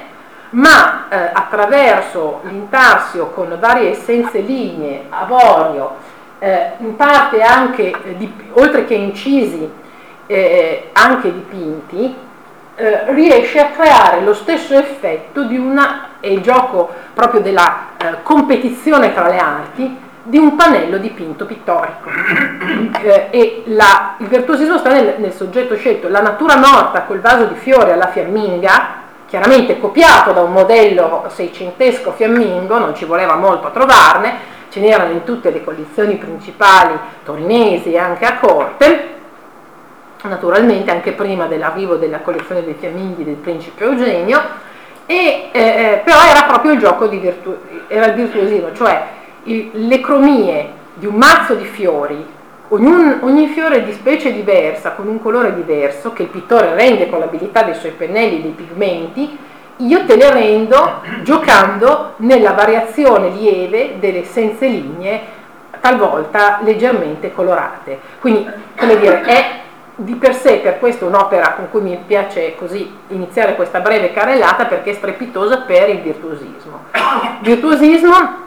A: ma eh, attraverso l'intarsio con varie essenze lignee, avorio, eh, in parte anche, eh, di, oltre che incisi, eh, anche dipinti, eh, riesce a creare lo stesso effetto di una, è il gioco proprio della eh, competizione tra le arti, di un pannello dipinto pittorico. Eh, e la, il virtuosismo sta nel, nel soggetto scelto. La natura morta col vaso di fiori alla fiamminga, chiaramente copiato da un modello seicentesco fiammingo, non ci voleva molto a trovarne, ce n'erano in tutte le collezioni principali torinesi e anche a corte, naturalmente anche prima dell'arrivo della collezione dei fiamminghi del principe Eugenio, e, eh, però era proprio il gioco di virtu- era il virtuosismo, cioè le cromie di un mazzo di fiori, ogni, ogni fiore di specie diversa, con un colore diverso, che il pittore rende con l'abilità dei suoi pennelli, dei pigmenti, io te le rendo giocando nella variazione lieve delle essenze lignee, talvolta leggermente colorate. Quindi, come dire, è di per sé per questo un'opera con cui mi piace così iniziare questa breve carrellata, perché è strepitosa per il virtuosismo. Virtuosismo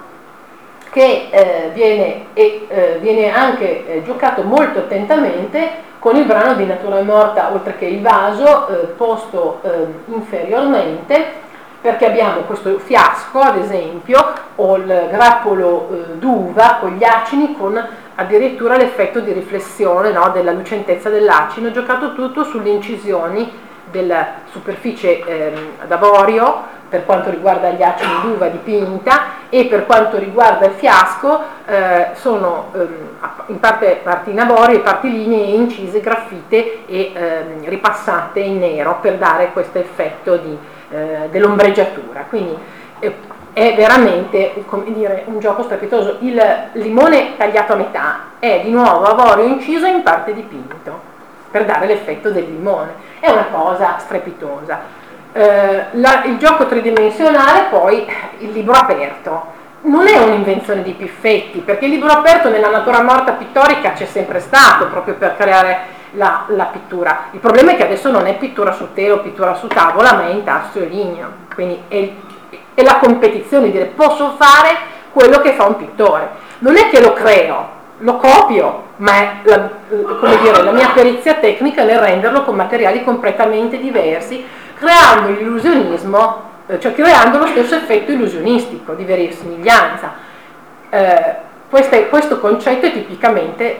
A: che eh, viene, e, eh, viene anche eh, giocato molto attentamente con il brano di Natura Morta, oltre che il vaso, eh, posto eh, inferiormente, perché abbiamo questo fiasco, ad esempio, o il grappolo eh, d'uva con gli acini, con addirittura l'effetto di riflessione, no, della lucentezza dell'acino, giocato tutto sulle incisioni della superficie eh, d'avorio, per quanto riguarda gli acini d'uva dipinta, e per quanto riguarda il fiasco eh, sono ehm, in parte parti in avorio e parti lignee incise, graffite e ehm, ripassate in nero per dare questo effetto di, eh, dell'ombreggiatura. Quindi eh, è veramente, come dire, un gioco strepitoso. Il limone tagliato a metà è di nuovo avorio inciso in parte dipinto per dare l'effetto del limone. È una cosa strepitosa. Eh, la, il gioco tridimensionale, poi il libro aperto non è un'invenzione di Piffetti, perché il libro aperto nella natura morta pittorica c'è sempre stato, proprio per creare la, la pittura. Il problema è che adesso non è pittura su tela o pittura su tavola, ma è intarsio e ligneo, quindi è, è la competizione di dire posso fare quello che fa un pittore. Non è che lo creo, lo copio, ma è la, come dire, la mia perizia tecnica nel renderlo con materiali completamente diversi, creando l'illusionismo, cioè creando lo stesso effetto illusionistico di verosimiglianza. Eh, questo, questo concetto è tipicamente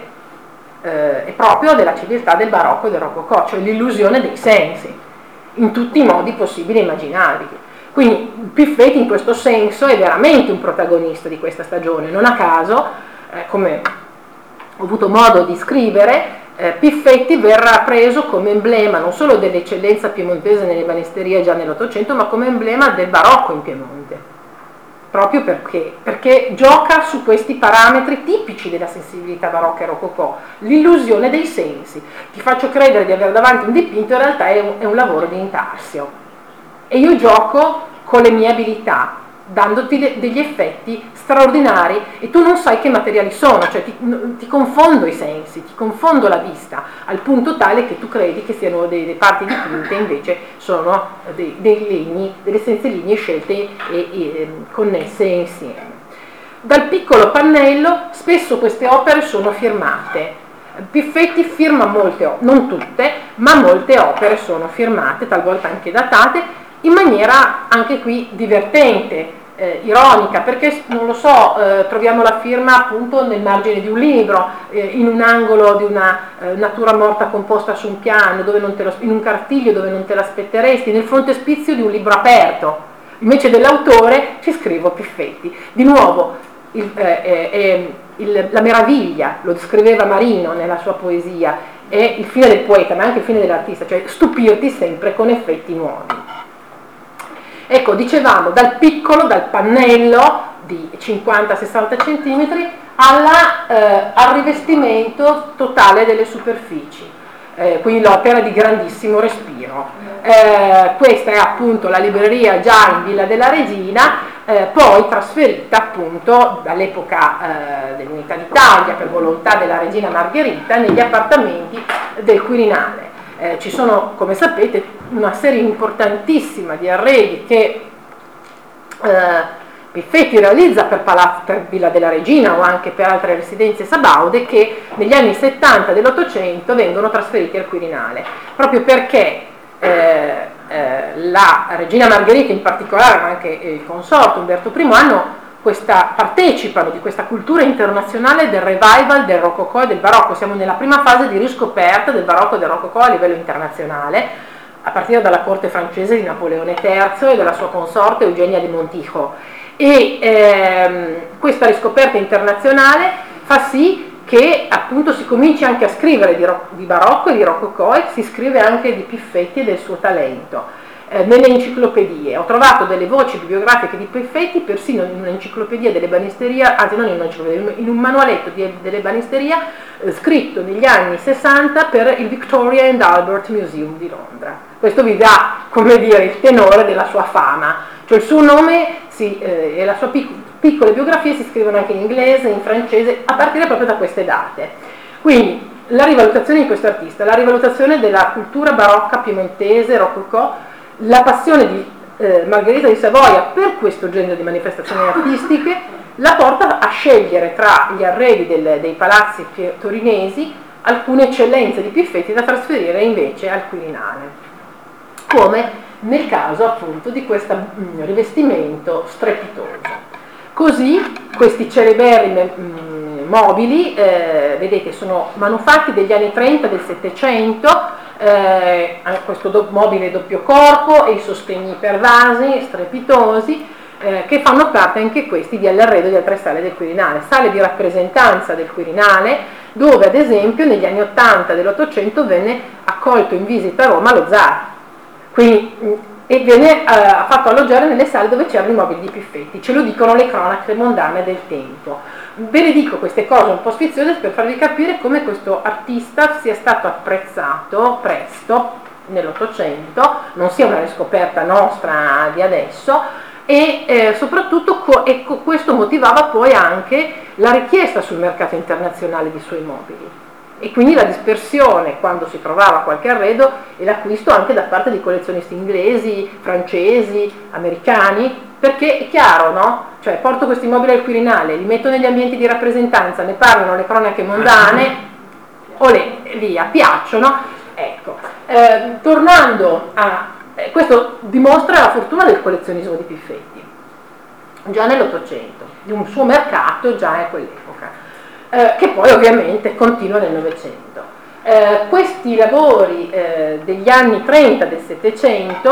A: eh, è proprio della civiltà del barocco e del rococò, cioè l'illusione dei sensi in tutti i modi possibili e immaginabili. Quindi Piffetti in questo senso è veramente un protagonista di questa stagione. Non a caso, eh, come ho avuto modo di scrivere, eh, Piffetti verrà preso come emblema non solo dell'eccellenza piemontese nell'ebanisteria già nell'Ottocento, ma come emblema del barocco in Piemonte, proprio perché, perché gioca su questi parametri tipici della sensibilità barocca e rococò, l'illusione dei sensi. Ti faccio credere di avere davanti un dipinto, in realtà è un, è un lavoro di intarsio, e io gioco con le mie abilità, dandoti de- degli effetti straordinari, e tu non sai che materiali sono, cioè ti, ti confondo i sensi, ti confondo la vista, al punto tale che tu credi che siano delle parti dipinte, invece sono dei, dei legni, delle senza linee scelte e, e connesse insieme. Dal piccolo pannello spesso queste opere sono firmate. Piffetti firma molte opere, non tutte, ma molte opere sono firmate, talvolta anche datate, in maniera anche qui divertente, eh, ironica, perché non lo so, eh, troviamo la firma appunto nel margine di un libro, eh, in un angolo di una eh, natura morta composta su un piano, dove non te lo, in un cartiglio dove non te l'aspetteresti, nel frontespizio di un libro aperto. Invece dell'autore ci scrivo Piffetti. Di nuovo, il, eh, eh, il, la meraviglia, lo descriveva Marino nella sua poesia, è il fine del poeta, ma anche il fine dell'artista, cioè stupirti sempre con effetti nuovi. Ecco, dicevamo, dal piccolo, dal pannello di cinquanta sessanta centimetri alla, eh, al rivestimento totale delle superfici, eh, quindi l'opera di grandissimo respiro. Eh, questa è appunto la libreria già in Villa della Regina, eh, poi trasferita appunto dall'epoca eh, dell'Unità d'Italia per volontà della regina Margherita negli appartamenti del Quirinale. Eh, ci sono, come sapete, una serie importantissima di arredi che eh, Piffetti realizza per, Palazzo, per Villa della Regina o anche per altre residenze sabaude, che negli anni settanta dell'Ottocento vengono trasferiti al Quirinale, proprio perché eh, eh, la regina Margherita in particolare, ma anche il consorte Umberto primo hanno questa, partecipano di questa cultura internazionale del revival del rococò e del barocco. Siamo nella prima fase di riscoperta del barocco e del rococò a livello internazionale, a partire dalla corte francese di Napoleone terzo e della sua consorte Eugenia de Montijo, e ehm, questa riscoperta internazionale fa sì che appunto si cominci anche a scrivere di, ro- di barocco e di rococò, e si scrive anche di Piffetti e del suo talento. Eh, nelle enciclopedie ho trovato delle voci bibliografiche di Piffetti persino in un'enciclopedia dell'ebanisteria, anzi non in un'enciclopedia, in un manualetto di, dell'ebanisteria eh, scritto negli anni sessanta per il Victoria and Albert Museum di Londra. Questo vi dà, come dire, il tenore della sua fama, cioè il suo nome si, eh, e la sua pic- piccole biografie si scrivono anche in inglese, in francese, a partire proprio da queste date. Quindi la rivalutazione di questo artista, la rivalutazione della cultura barocca piemontese, rococò, la passione di eh, Margherita di Savoia per questo genere di manifestazioni artistiche la porta a scegliere tra gli arredi del, dei palazzi torinesi alcune eccellenze di Piffetti da trasferire invece al Quirinale, come nel caso appunto di questo mm, rivestimento strepitoso. Così questi celeberrimi mm, mobili, eh, vedete, sono manufatti degli anni trenta del Settecento, eh, questo do- mobile doppio corpo e i sostegni per vasi strepitosi, eh, che fanno parte anche questi dell'arredo di altre sale del Quirinale, sale di rappresentanza del Quirinale, dove ad esempio negli anni ottanta dell'Ottocento venne accolto in visita a Roma lo zar, quindi, e viene eh, fatto alloggiare nelle sale dove c'erano i mobili di Piffetti. Ce lo dicono le cronache mondane del tempo. Ve le dico queste cose un po' sfiziose per farvi capire come questo artista sia stato apprezzato presto nell'Ottocento, non sia una riscoperta nostra di adesso, e eh, soprattutto co- e co- questo motivava poi anche la richiesta sul mercato internazionale di suoi mobili, e quindi la dispersione quando si trovava qualche arredo e l'acquisto anche da parte di collezionisti inglesi, francesi, americani, perché è chiaro, no? Cioè porto questi mobili al Quirinale, li metto negli ambienti di rappresentanza, ne parlano le cronache mondane, o le, lì piacciono. Ecco, eh, tornando a... Eh, questo dimostra la fortuna del collezionismo di Piffetti, già nell'Ottocento, di un suo mercato già a quell'epoca. Eh, che poi ovviamente continua nel Novecento. Eh, questi lavori eh, degli anni trenta del Settecento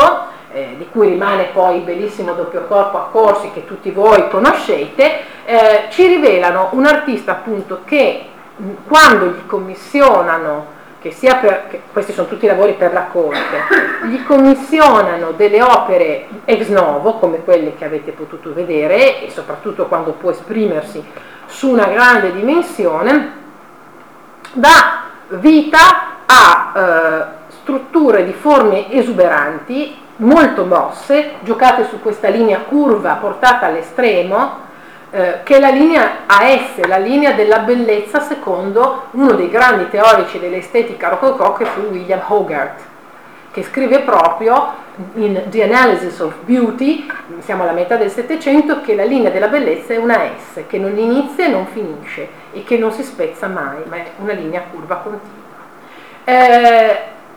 A: eh, di cui rimane poi il bellissimo doppio corpo a corsi che tutti voi conoscete, eh, ci rivelano un artista appunto che mh, quando gli commissionano, che sia per, che questi sono tutti lavori per la corte, gli commissionano delle opere ex novo, come quelle che avete potuto vedere, e soprattutto quando può esprimersi su una grande dimensione, dà vita a eh, strutture di forme esuberanti, molto mosse, giocate su questa linea curva portata all'estremo, Eh, che è la linea A S, la linea della bellezza secondo uno dei grandi teorici dell'estetica rococò, che fu William Hogarth, che scrive proprio in The Analysis of Beauty, siamo alla metà del Settecento, che la linea della bellezza è una S, che non inizia e non finisce e che non si spezza mai, ma è una linea curva continua. Eh,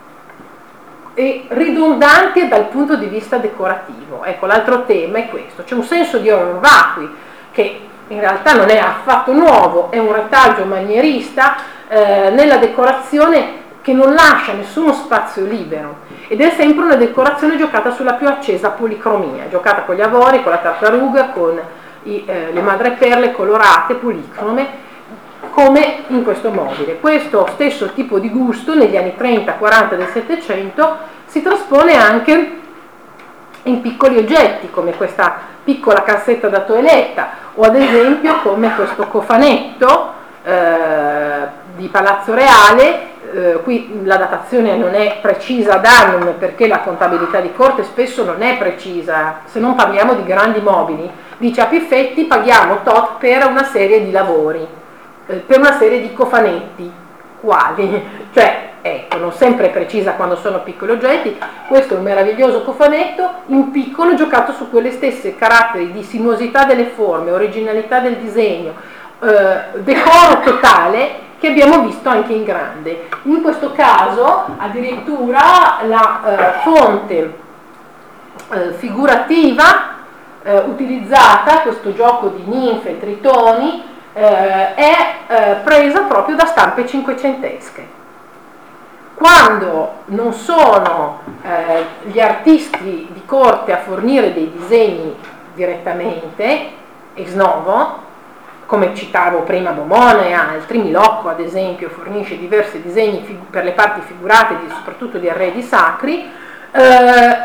A: e ridondanti dal punto di vista decorativo. Ecco, l'altro tema è questo, c'è un senso di ordine vacui, che in realtà non è affatto nuovo, è un retaggio manierista eh, nella decorazione che non lascia nessuno spazio libero, ed è sempre una decorazione giocata sulla più accesa policromia, giocata con gli avori, con la tartaruga, con i, eh, le madreperle colorate, policrome, come in questo mobile. Questo stesso tipo di gusto negli anni trenta quaranta del Settecento si traspone anche in piccoli oggetti, come questa piccola cassetta da toeletta, o ad esempio come questo cofanetto eh, di Palazzo Reale. Eh, qui la datazione non è precisa ad annum, perché la contabilità di corte spesso non è precisa, se non parliamo di grandi mobili. Dice a Piffetti paghiamo tot per una serie di lavori, eh, per una serie di cofanetti. Quali? Cioè, ecco, non sempre è precisa quando sono piccoli oggetti. Questo è un meraviglioso cofanetto in piccolo, giocato su quelle stesse caratteri di sinuosità delle forme, originalità del disegno, eh, decoro totale, che abbiamo visto anche in grande. In questo caso addirittura la eh, fonte eh, figurativa eh, utilizzata, questo gioco di ninfe e tritoni, eh, è eh, presa proprio da stampe cinquecentesche. Quando non sono eh, gli artisti di corte a fornire dei disegni direttamente, ex novo, come citavo prima Bomone e altri, Milocco ad esempio fornisce diversi disegni per le parti figurate, di, soprattutto di arredi sacri, eh,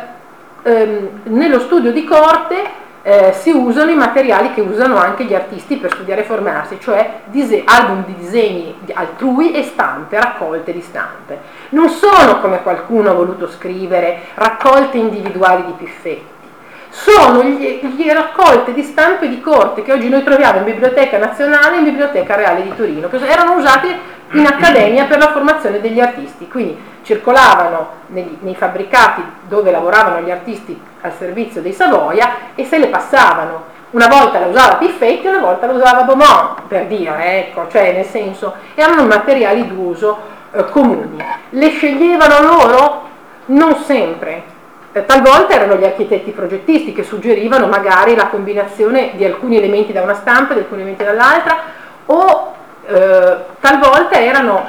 A: ehm, nello studio di corte eh, si usano i materiali che usano anche gli artisti per studiare e formarsi, cioè dise- album di disegni altrui e stampe, raccolte di stampe. Non sono, come qualcuno ha voluto scrivere, raccolte individuali di Piffetti. Sono gli, gli raccolte di stampe di corte che oggi noi troviamo in Biblioteca Nazionale e in Biblioteca Reale di Torino, che erano usate in accademia per la formazione degli artisti, quindi circolavano nei, nei fabbricati dove lavoravano gli artisti al servizio dei Savoia e se le passavano. Una volta la usava Piffetti, una volta la usava Beaumont, per dire, ecco, cioè nel senso, erano materiali d'uso eh, comuni. Le sceglievano loro? Non sempre. Talvolta erano gli architetti progettisti che suggerivano magari la combinazione di alcuni elementi da una stampa e di alcuni elementi dall'altra, o eh, talvolta erano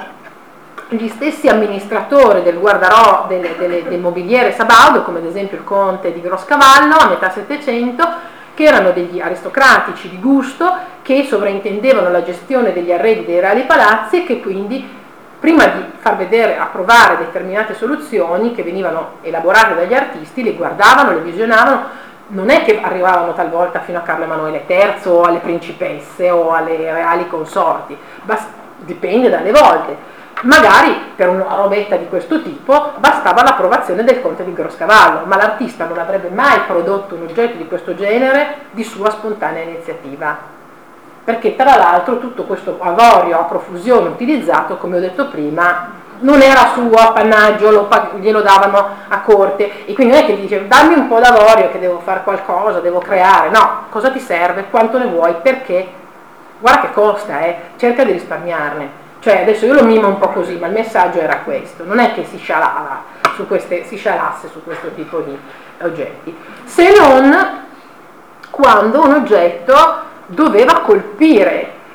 A: gli stessi amministratori del guardarò del, del, del mobiliere sabaudo, come ad esempio il conte di Groscavallo a metà Settecento, che erano degli aristocratici di gusto che sovraintendevano la gestione degli arredi dei reali palazzi e che quindi, prima di far vedere, approvare determinate soluzioni che venivano elaborate dagli artisti, le guardavano, le visionavano. Non è che arrivavano talvolta fino a Carlo Emanuele terzo o alle principesse o alle reali consorti, Bast- dipende dalle volte. Magari per una robetta di questo tipo bastava l'approvazione del conte di Groscavallo, ma l'artista non avrebbe mai prodotto un oggetto di questo genere di sua spontanea iniziativa, perché tra l'altro tutto questo avorio a profusione utilizzato, come ho detto prima, non era suo appannaggio, lo, glielo davano a corte, e quindi non è che gli dice dammi un po' d'avorio che devo fare qualcosa, devo creare. No, cosa ti serve, quanto ne vuoi, perché guarda che costa, eh? Cerca di risparmiarne. Cioè adesso io lo mimo un po' così, ma il messaggio era questo, non è che si scialava su queste, si scialasse su questo tipo di oggetti, se non quando un oggetto doveva colpire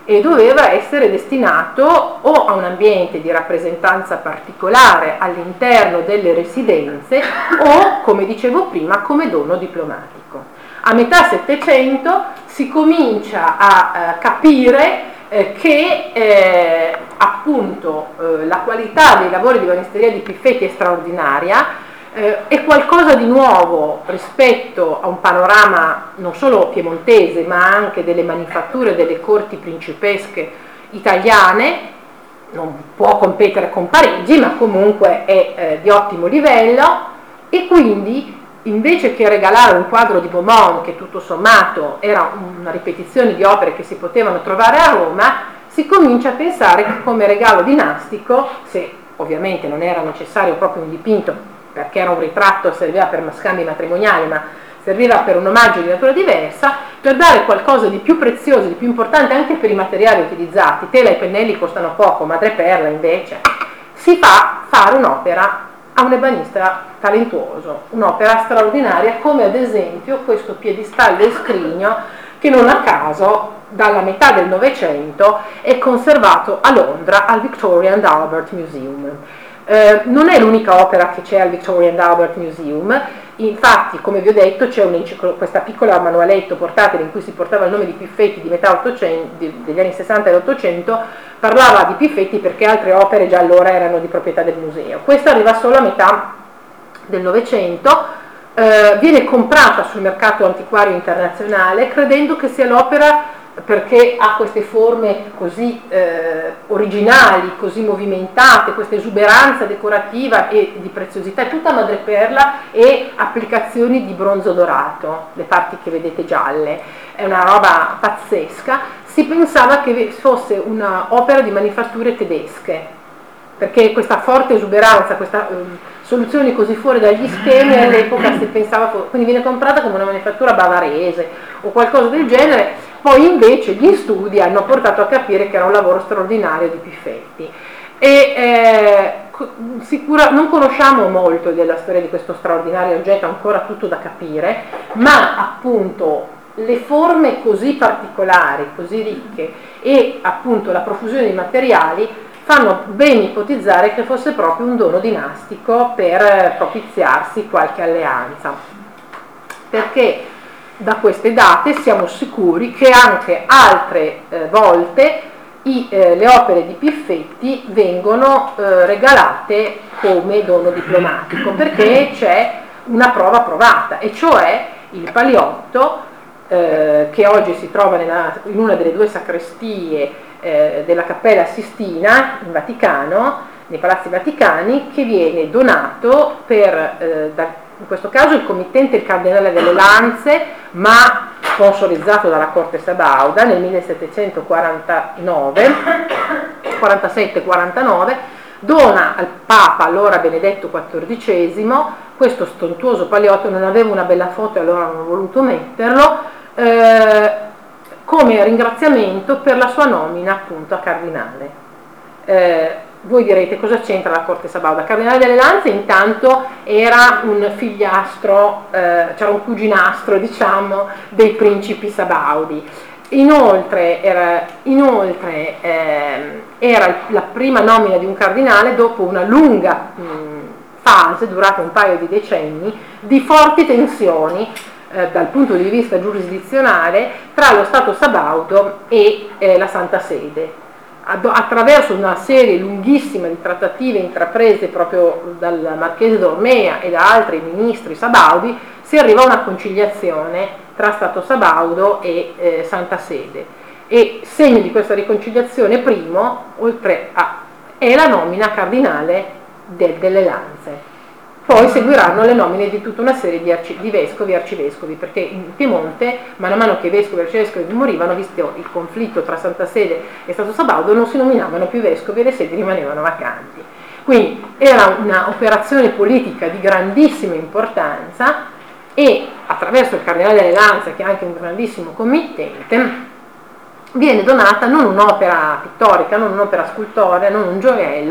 A: e doveva essere destinato o a un ambiente di rappresentanza particolare all'interno delle residenze o, come dicevo prima, come dono diplomatico. A metà Settecento si comincia a eh, capire eh, che eh, appunto eh, la qualità dei lavori di ebanisteria di Piffetti è straordinaria. Eh, è qualcosa di nuovo rispetto a un panorama non solo piemontese ma anche delle manifatture delle corti principesche italiane. Non può competere con Parigi, ma comunque è eh, di ottimo livello, e quindi invece che regalare un quadro di Beaumont, che tutto sommato era una ripetizione di opere che si potevano trovare a Roma, si comincia a pensare che come regalo dinastico, se ovviamente non era necessario proprio un dipinto, perché era un ritratto, serviva per scambi matrimoniali, ma serviva per un omaggio di natura diversa, per dare qualcosa di più prezioso, di più importante anche per i materiali utilizzati. Tela e pennelli costano poco, madreperla invece. Si fa fare un'opera a un ebanista talentuoso, un'opera straordinaria, come ad esempio questo piedistallo e scrigno che non a caso dalla metà del Novecento è conservato a Londra al Victoria and Albert Museum. Eh, non è l'unica opera che c'è al Victoria and Albert Museum, infatti come vi ho detto c'è questa piccola manualetto portatile in cui si portava il nome di Piffetti di metà ottocento, di, degli anni sessanta e dell'Ottocento, parlava di Piffetti perché altre opere già allora erano di proprietà del museo. Questa arriva solo a metà del Novecento, eh, viene comprata sul mercato antiquario internazionale credendo che sia l'opera, perché ha queste forme così eh, originali, così movimentate, questa esuberanza decorativa e di preziosità, è tutta madreperla e applicazioni di bronzo dorato, le parti che vedete gialle, è una roba pazzesca. Si pensava che fosse un'opera di manifatture tedesche, perché questa forte esuberanza, questa eh, soluzioni così fuori dagli schemi all'epoca si pensava, quindi viene comprata come una manifattura bavarese o qualcosa del genere. Poi invece gli studi hanno portato a capire che era un lavoro straordinario di Piffetti. E eh, sicura, non conosciamo molto della storia di questo straordinario oggetto, ancora tutto da capire, ma appunto le forme così particolari, così ricche e appunto la profusione di materiali fanno ben ipotizzare che fosse proprio un dono dinastico per propiziarsi qualche alleanza, perché da queste date siamo sicuri che anche altre eh, volte i, eh, le opere di Piffetti vengono eh, regalate come dono diplomatico, perché c'è una prova provata, e cioè il paliotto eh, che oggi si trova nella, in una delle due sacrestie eh, della Cappella Sistina in Vaticano, nei Palazzi Vaticani, che viene donato per eh, da, in questo caso il committente il Cardinale delle Lanze, ma sponsorizzato dalla Corte Sabauda nel millesettecentoquarantanove, quarantasette quarantanove, dona al Papa, allora Benedetto quattordicesimo, questo stontuoso paliotto. Non aveva una bella foto e allora non ho voluto metterlo, eh, come ringraziamento per la sua nomina appunto a cardinale. Eh, Voi direte cosa c'entra la Corte Sabauda? Cardinale delle Lanze intanto era un figliastro, eh, c'era un cuginastro diciamo dei principi sabaudi. Inoltre era, inoltre, eh, era la prima nomina di un cardinale dopo una lunga mh, fase, durata un paio di decenni, di forti tensioni eh, dal punto di vista giurisdizionale tra lo Stato sabaudo e eh, la Santa Sede. Attraverso una serie lunghissima di trattative intraprese proprio dal Marchese d'Ormea e da altri ministri sabaudi, si arriva a una conciliazione tra Stato sabaudo e eh, Santa Sede, e segno di questa riconciliazione primo oltre a, è la nomina cardinale de, delle Lanze. Poi seguiranno le nomine di tutta una serie di, arci, di vescovi e arcivescovi, perché in Piemonte, mano a mano che i vescovi e arcivescovi morivano, visto il conflitto tra Santa Sede e Stato Sabaudo, non si nominavano più vescovi e le sedi rimanevano vacanti. Quindi era un'operazione politica di grandissima importanza, e attraverso il Cardinale delle Lanze, che è anche un grandissimo committente, viene donata non un'opera pittorica, non un'opera scultorea, non un gioiello,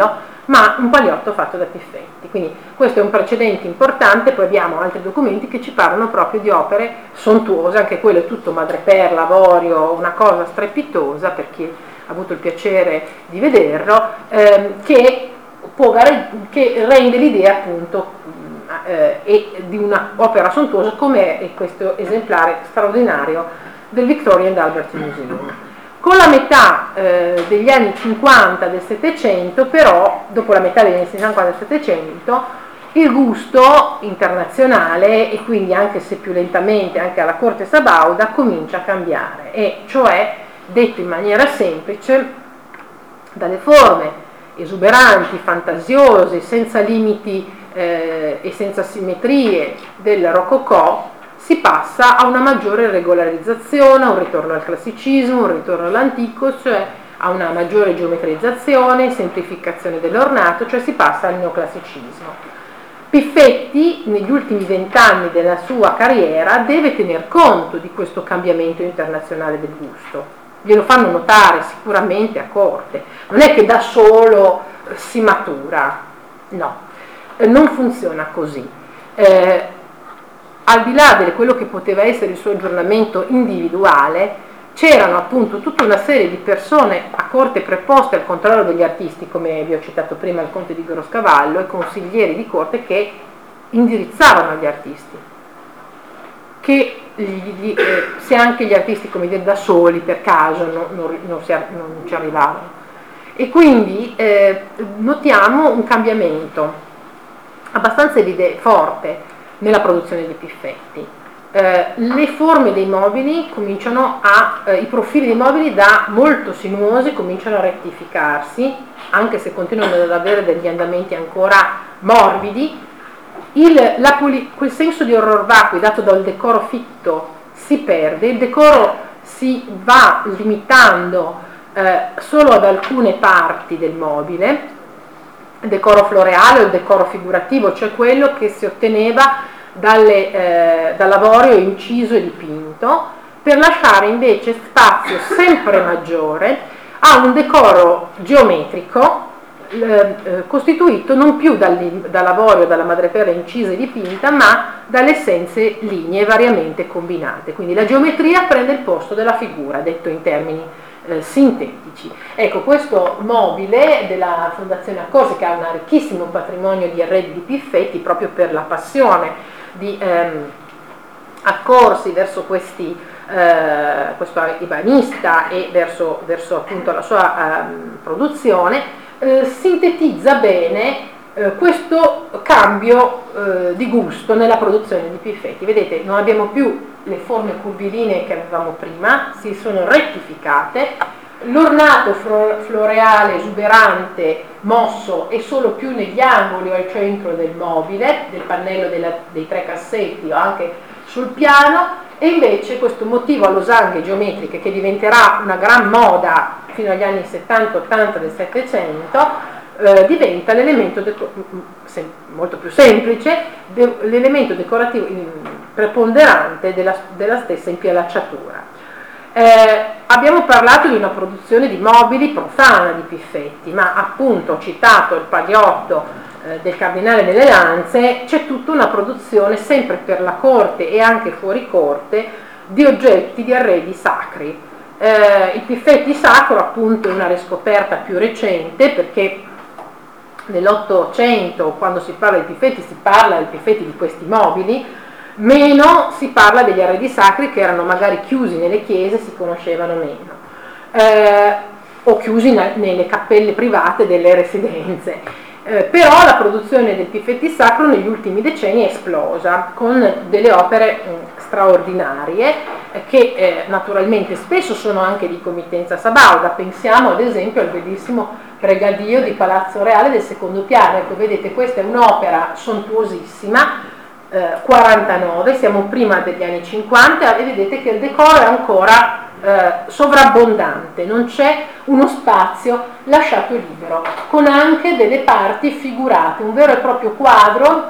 A: ma un paliotto fatto da Piffetti. Quindi questo è un precedente importante. Poi abbiamo altri documenti che ci parlano proprio di opere sontuose, anche quello è tutto madreperla, avorio, una cosa strepitosa per chi ha avuto il piacere di vederlo, ehm, che, può, che rende l'idea appunto eh, e di un'opera sontuosa come è questo esemplare straordinario del Victoria and Albert Museum. Con la metà eh, degli anni cinquanta del Settecento, però, dopo la metà degli anni cinquanta del Settecento, il gusto internazionale, e quindi anche se più lentamente anche alla corte sabauda, comincia a cambiare, e cioè, detto in maniera semplice, dalle forme esuberanti, fantasiose, senza limiti eh, e senza simmetrie del rococò, si passa a una maggiore regolarizzazione, a un ritorno al classicismo, un ritorno all'antico, cioè a una maggiore geometrizzazione, semplificazione dell'ornato, cioè si passa al neoclassicismo. Piffetti, negli ultimi vent'anni della sua carriera, deve tener conto di questo cambiamento internazionale del gusto. Glielo fanno notare sicuramente a corte. Non è che da solo si matura, no, non funziona così. Eh, al di là di quello che poteva essere il suo aggiornamento individuale, c'erano appunto tutta una serie di persone a corte preposte al controllo degli artisti, come vi ho citato prima il conte di Groscavallo, e consiglieri di corte che indirizzavano gli artisti, che gli, gli, eh, se anche gli artisti, come dire, da soli per caso non, non, non, si, non ci arrivavano. E quindi eh, notiamo un cambiamento abbastanza evidente, forte, nella produzione di Piffetti. Eh, le forme dei mobili cominciano a, eh, i profili dei mobili da molto sinuosi cominciano a rettificarsi, anche se continuano ad avere degli andamenti ancora morbidi. Il, la, quel senso di horror vacui dato dal decoro fitto si perde, il decoro si va limitando eh, solo ad alcune parti del mobile, il decoro floreale o il decoro figurativo, cioè quello che si otteneva dalle, eh, dall'avorio inciso e dipinto, per lasciare invece spazio sempre maggiore a un decoro geometrico eh, eh, costituito non più dall'avorio, dalla madreperla incisa e dipinta, ma dalle essenze linee variamente combinate. Quindi la geometria prende il posto della figura, detto in termini Eh, sintetici. Ecco, questo mobile della Fondazione Accorsi, che ha un ricchissimo patrimonio di arredi di Piffetti, proprio per la passione di ehm, Accorsi verso questi, eh, questo ebanista e verso, verso appunto la sua ehm, produzione, eh, sintetizza bene eh, questo cambio eh, di gusto nella produzione di Piffetti. Vedete, non abbiamo più le forme curvilinee che avevamo prima, si sono rettificate, l'ornato floreale esuberante mosso è solo più negli angoli o al centro del mobile, del pannello della, dei tre cassetti o anche sul piano, e invece questo motivo a losanghe geometriche, che diventerà una gran moda fino agli anni settanta ottanta del Settecento, Eh, diventa l'elemento deco- sem- molto più semplice, de- l'elemento decorativo in- preponderante della, della stessa impialacciatura. Eh, abbiamo parlato di una produzione di mobili profana di Piffetti, ma appunto ho citato il paliotto eh, del Cardinale delle Lanze, c'è tutta una produzione sempre per la corte e anche fuori corte di oggetti, di arredi sacri. Eh, il Piffetti sacro appunto è una riscoperta più recente, perché nell'Ottocento, quando si parla di Piffetti, si parla di Piffetti di questi mobili, meno si parla degli arredi sacri che erano magari chiusi nelle chiese, si conoscevano meno, eh, o chiusi na- nelle cappelle private delle residenze. Eh, però la produzione del Piffetti sacro negli ultimi decenni è esplosa, con delle opere mh, straordinarie, eh, che eh, naturalmente spesso sono anche di committenza sabauda. Pensiamo ad esempio al bellissimo Pregadio di Palazzo Reale del secondo piano. Ecco, vedete, questa è un'opera sontuosissima, eh, quarantanove, siamo prima degli anni cinquanta, e vedete che il decoro è ancora eh, sovrabbondante, non c'è uno spazio lasciato libero, con anche delle parti figurate, un vero e proprio quadro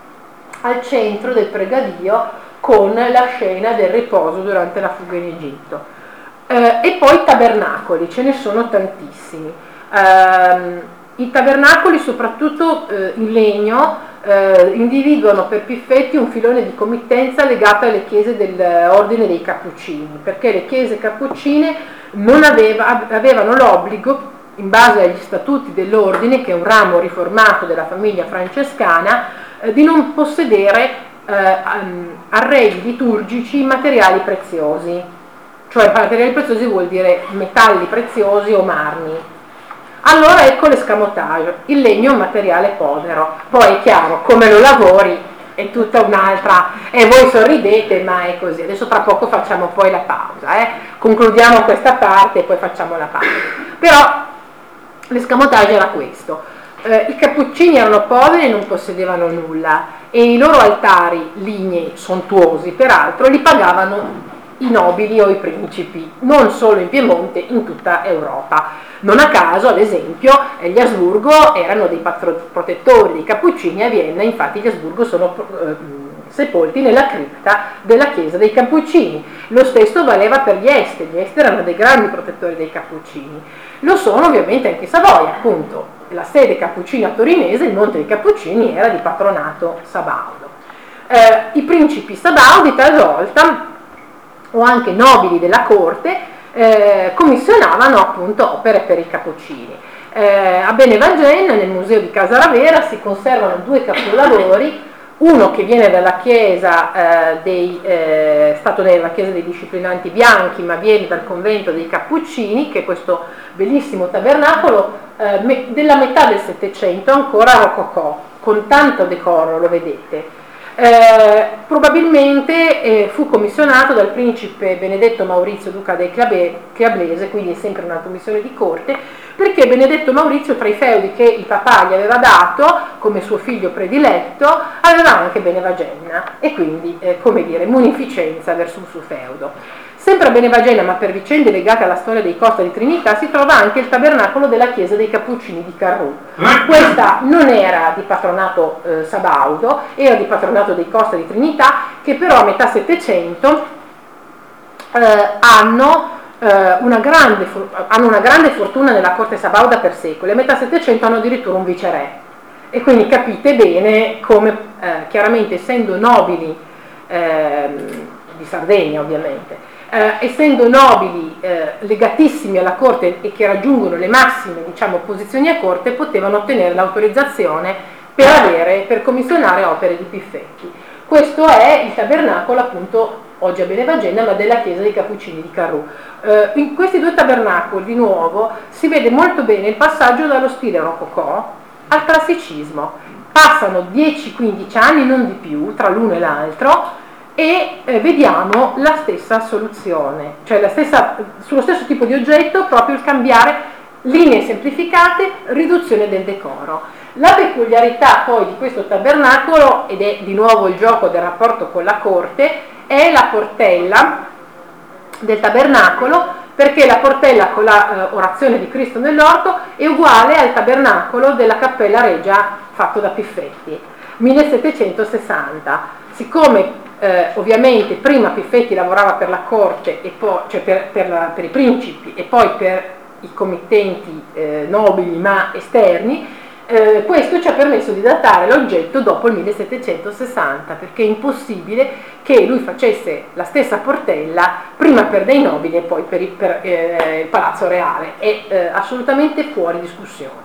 A: al centro del Pregadio con la scena del riposo durante la fuga in Egitto. Eh, e poi tabernacoli, ce ne sono tantissimi. Um, I tabernacoli, soprattutto eh, in legno, eh, individuano per Piffetti un filone di committenza legato alle chiese dell'ordine dei Cappuccini, perché le chiese cappuccine non aveva, avevano l'obbligo, in base agli statuti dell'ordine, che è un ramo riformato della famiglia francescana, eh, di non possedere eh, arredi liturgici in materiali preziosi. Cioè materiali preziosi vuol dire metalli preziosi o marmi. Allora ecco l'escamotage: il legno è un materiale povero. Poi è chiaro, come lo lavori è tutta un'altra, e voi sorridete, ma è così. Adesso tra poco facciamo poi la pausa, eh? Concludiamo questa parte e poi facciamo la pausa. Però l'escamotage era questo: eh, i cappuccini erano poveri e non possedevano nulla, e i loro altari lignei, sontuosi peraltro, li pagavano i nobili o i principi, non solo in Piemonte, in tutta Europa. Non a caso, ad esempio, gli Asburgo erano dei protettori dei Cappuccini. A Vienna, infatti, gli Asburgo sono eh, sepolti nella cripta della chiesa dei Cappuccini. Lo stesso valeva per gli Este. Gli Este erano dei grandi protettori dei Cappuccini. Lo sono ovviamente anche i Savoia, appunto. La sede cappuccina torinese, il Monte dei Cappuccini, era di patronato sabaudo. Eh, I principi sabaudi, talvolta, o anche nobili della corte, eh, commissionavano appunto opere per i Cappuccini. Eh, a Benevagenna, nel museo di Casa Ravera, si conservano due capolavori, uno che viene dalla chiesa eh, dei, eh, stato nella chiesa dei disciplinanti bianchi, ma viene dal convento dei Cappuccini, che è questo bellissimo tabernacolo eh, me, della metà del Settecento, ancora rococò, con tanto decoro, lo vedete. Eh, probabilmente eh, fu commissionato dal principe Benedetto Maurizio Duca del Chiablese, quindi è sempre una commissione di corte, perché Benedetto Maurizio, tra i feudi che il papà gli aveva dato come suo figlio prediletto, aveva anche Benevagenna, e quindi eh, come dire, munificenza verso il suo feudo. Sempre a Benevagenna, ma per vicende legate alla storia dei Costa di Trinità, si trova anche il tabernacolo della chiesa dei Cappuccini di Carrù. Questa non era di patronato eh, sabaudo, era di patronato dei Costa di Trinità, che però a metà Settecento eh, hanno, eh, una grande, hanno una grande fortuna nella corte sabauda per secoli. A metà Settecento hanno addirittura un viceré. E quindi capite bene come, eh, chiaramente essendo nobili eh, di Sardegna ovviamente, Eh, essendo nobili eh, legatissimi alla corte e che raggiungono le massime, diciamo, posizioni a corte, potevano ottenere l'autorizzazione per avere, per commissionare opere di Piffetti. Questo è il tabernacolo, appunto, oggi a Benevagenna, ma della chiesa dei Cappuccini di Carrù. Eh, in questi due tabernacoli, di nuovo, si vede molto bene il passaggio dallo stile rococò al classicismo. Passano dieci quindici anni, non di più, tra l'uno e l'altro, e eh, vediamo la stessa soluzione, cioè la stessa, sullo stesso tipo di oggetto, proprio il cambiare linee semplificate, riduzione del decoro. La peculiarità poi di questo tabernacolo, ed è di nuovo il gioco del rapporto con la corte, è la portella del tabernacolo, perché la portella con la eh, orazione di Cristo nell'orto è uguale al tabernacolo della Cappella Regia fatto da Piffetti, millesettecentosessanta. Siccome Eh, ovviamente prima Piffetti lavorava per la corte, e poi, cioè per, per, la, per i principi e poi per i committenti eh, nobili ma esterni, eh, questo ci ha permesso di datare l'oggetto dopo il millesettecentosessanta, perché è impossibile che lui facesse la stessa portella prima per dei nobili e poi per, il, per eh, il Palazzo Reale. È eh, assolutamente fuori discussione.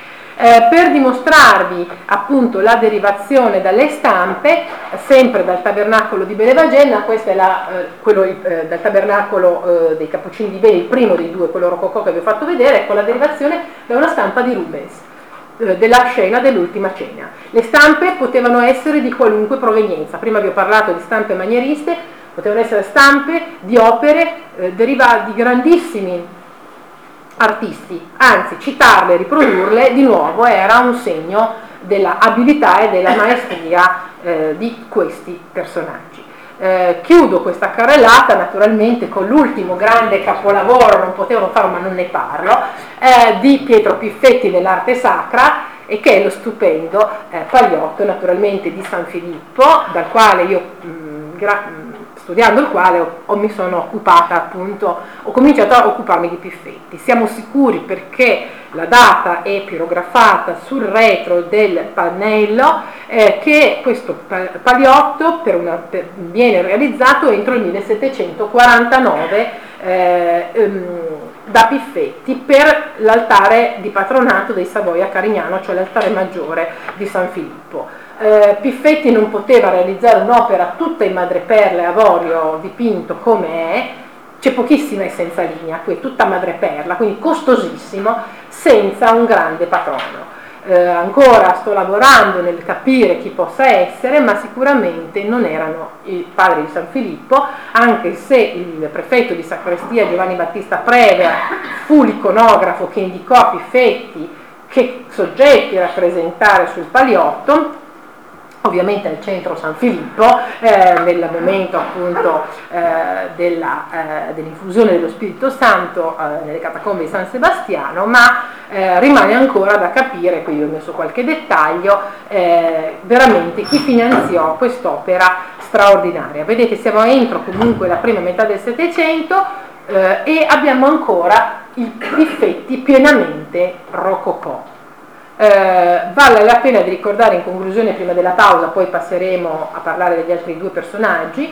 A: Eh, per dimostrarvi appunto la derivazione dalle stampe, sempre dal tabernacolo di Benevagenna, questo è la, eh, quello eh, dal tabernacolo eh, dei Cappuccini di Beni, il primo dei due, quello rococò che vi ho fatto vedere, ecco la derivazione da una stampa di Rubens, eh, della scena dell'Ultima Cena. Le stampe potevano essere di qualunque provenienza, prima vi ho parlato di stampe manieriste, potevano essere stampe di opere eh, derivate di grandissimi artisti, anzi citarle, riprodurle di nuovo era un segno della abilità e della maestria eh, di questi personaggi. Eh, chiudo questa carrellata naturalmente con l'ultimo grande capolavoro, non potevano farlo ma non ne parlo, eh, di Pietro Piffetti nell'arte sacra, e che è lo stupendo eh, Pagliotto, naturalmente di San Filippo, dal quale io mh, gra- mh, studiando il quale ho, ho, mi sono occupata appunto, ho cominciato a occuparmi di Piffetti. Siamo sicuri perché la data è pirografata sul retro del pannello eh, che questo paliotto per una, per, viene realizzato entro il millesettecentoquarantanove eh, ehm, da Piffetti per l'altare di patronato dei Savoia Carignano, cioè l'altare maggiore di San Filippo. Eh, Piffetti non poteva realizzare un'opera tutta in madreperla e avorio dipinto come è, c'è pochissima essenza linea, qui è tutta madreperla, quindi costosissimo, senza un grande patrono. Eh, ancora sto lavorando nel capire chi possa essere, ma sicuramente non erano i padri di San Filippo, anche se il prefetto di sacrestia Giovanni Battista Previa fu l'iconografo che indicò a Piffetti che soggetti rappresentare sul paliotto. Ovviamente al centro San Filippo, eh, nel momento appunto eh, della, eh, dell'infusione dello Spirito Santo eh, nelle catacombe di San Sebastiano, ma eh, rimane ancora da capire, qui ho messo qualche dettaglio, eh, veramente chi finanziò quest'opera straordinaria. Vedete, siamo entro comunque la prima metà del Settecento eh, e abbiamo ancora i Piffetti pienamente rococò. Eh, vale la pena di ricordare in conclusione, prima della pausa, poi passeremo a parlare degli altri due personaggi,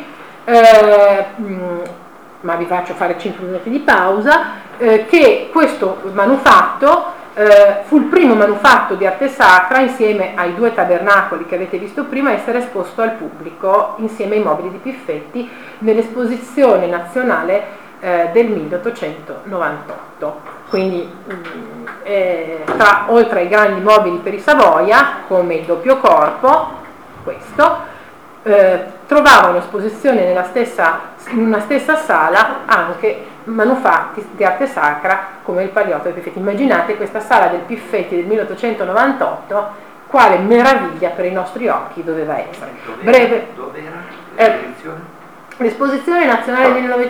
A: eh, mh, ma vi faccio fare cinque minuti di pausa, eh, che questo manufatto eh, fu il primo manufatto di arte sacra insieme ai due tabernacoli che avete visto prima essere esposto al pubblico insieme ai mobili di Piffetti nell'esposizione nazionale eh, del milleottocentonovantotto. Quindi mh, eh, tra, oltre ai grandi mobili per i Savoia, come il doppio corpo, questo, eh, trovavano esposizione nella stessa, in una stessa sala anche manufatti di arte sacra come il paliotto dei Piffetti. Immaginate questa sala del Piffetti del milleottocentonovantotto, quale meraviglia per i nostri occhi doveva essere. Breve.
C: Dov'era
A: Eh, L'esposizione nazionale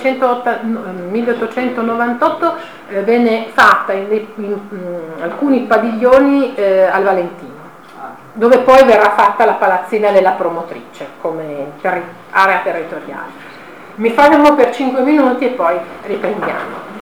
A: milleottocentonovantotto eh, venne fatta in, in, in, in alcuni padiglioni eh, al Valentino, dove poi verrà fatta la palazzina della promotrice come terri- area territoriale. Mi fermo per cinque minuti e poi riprendiamo.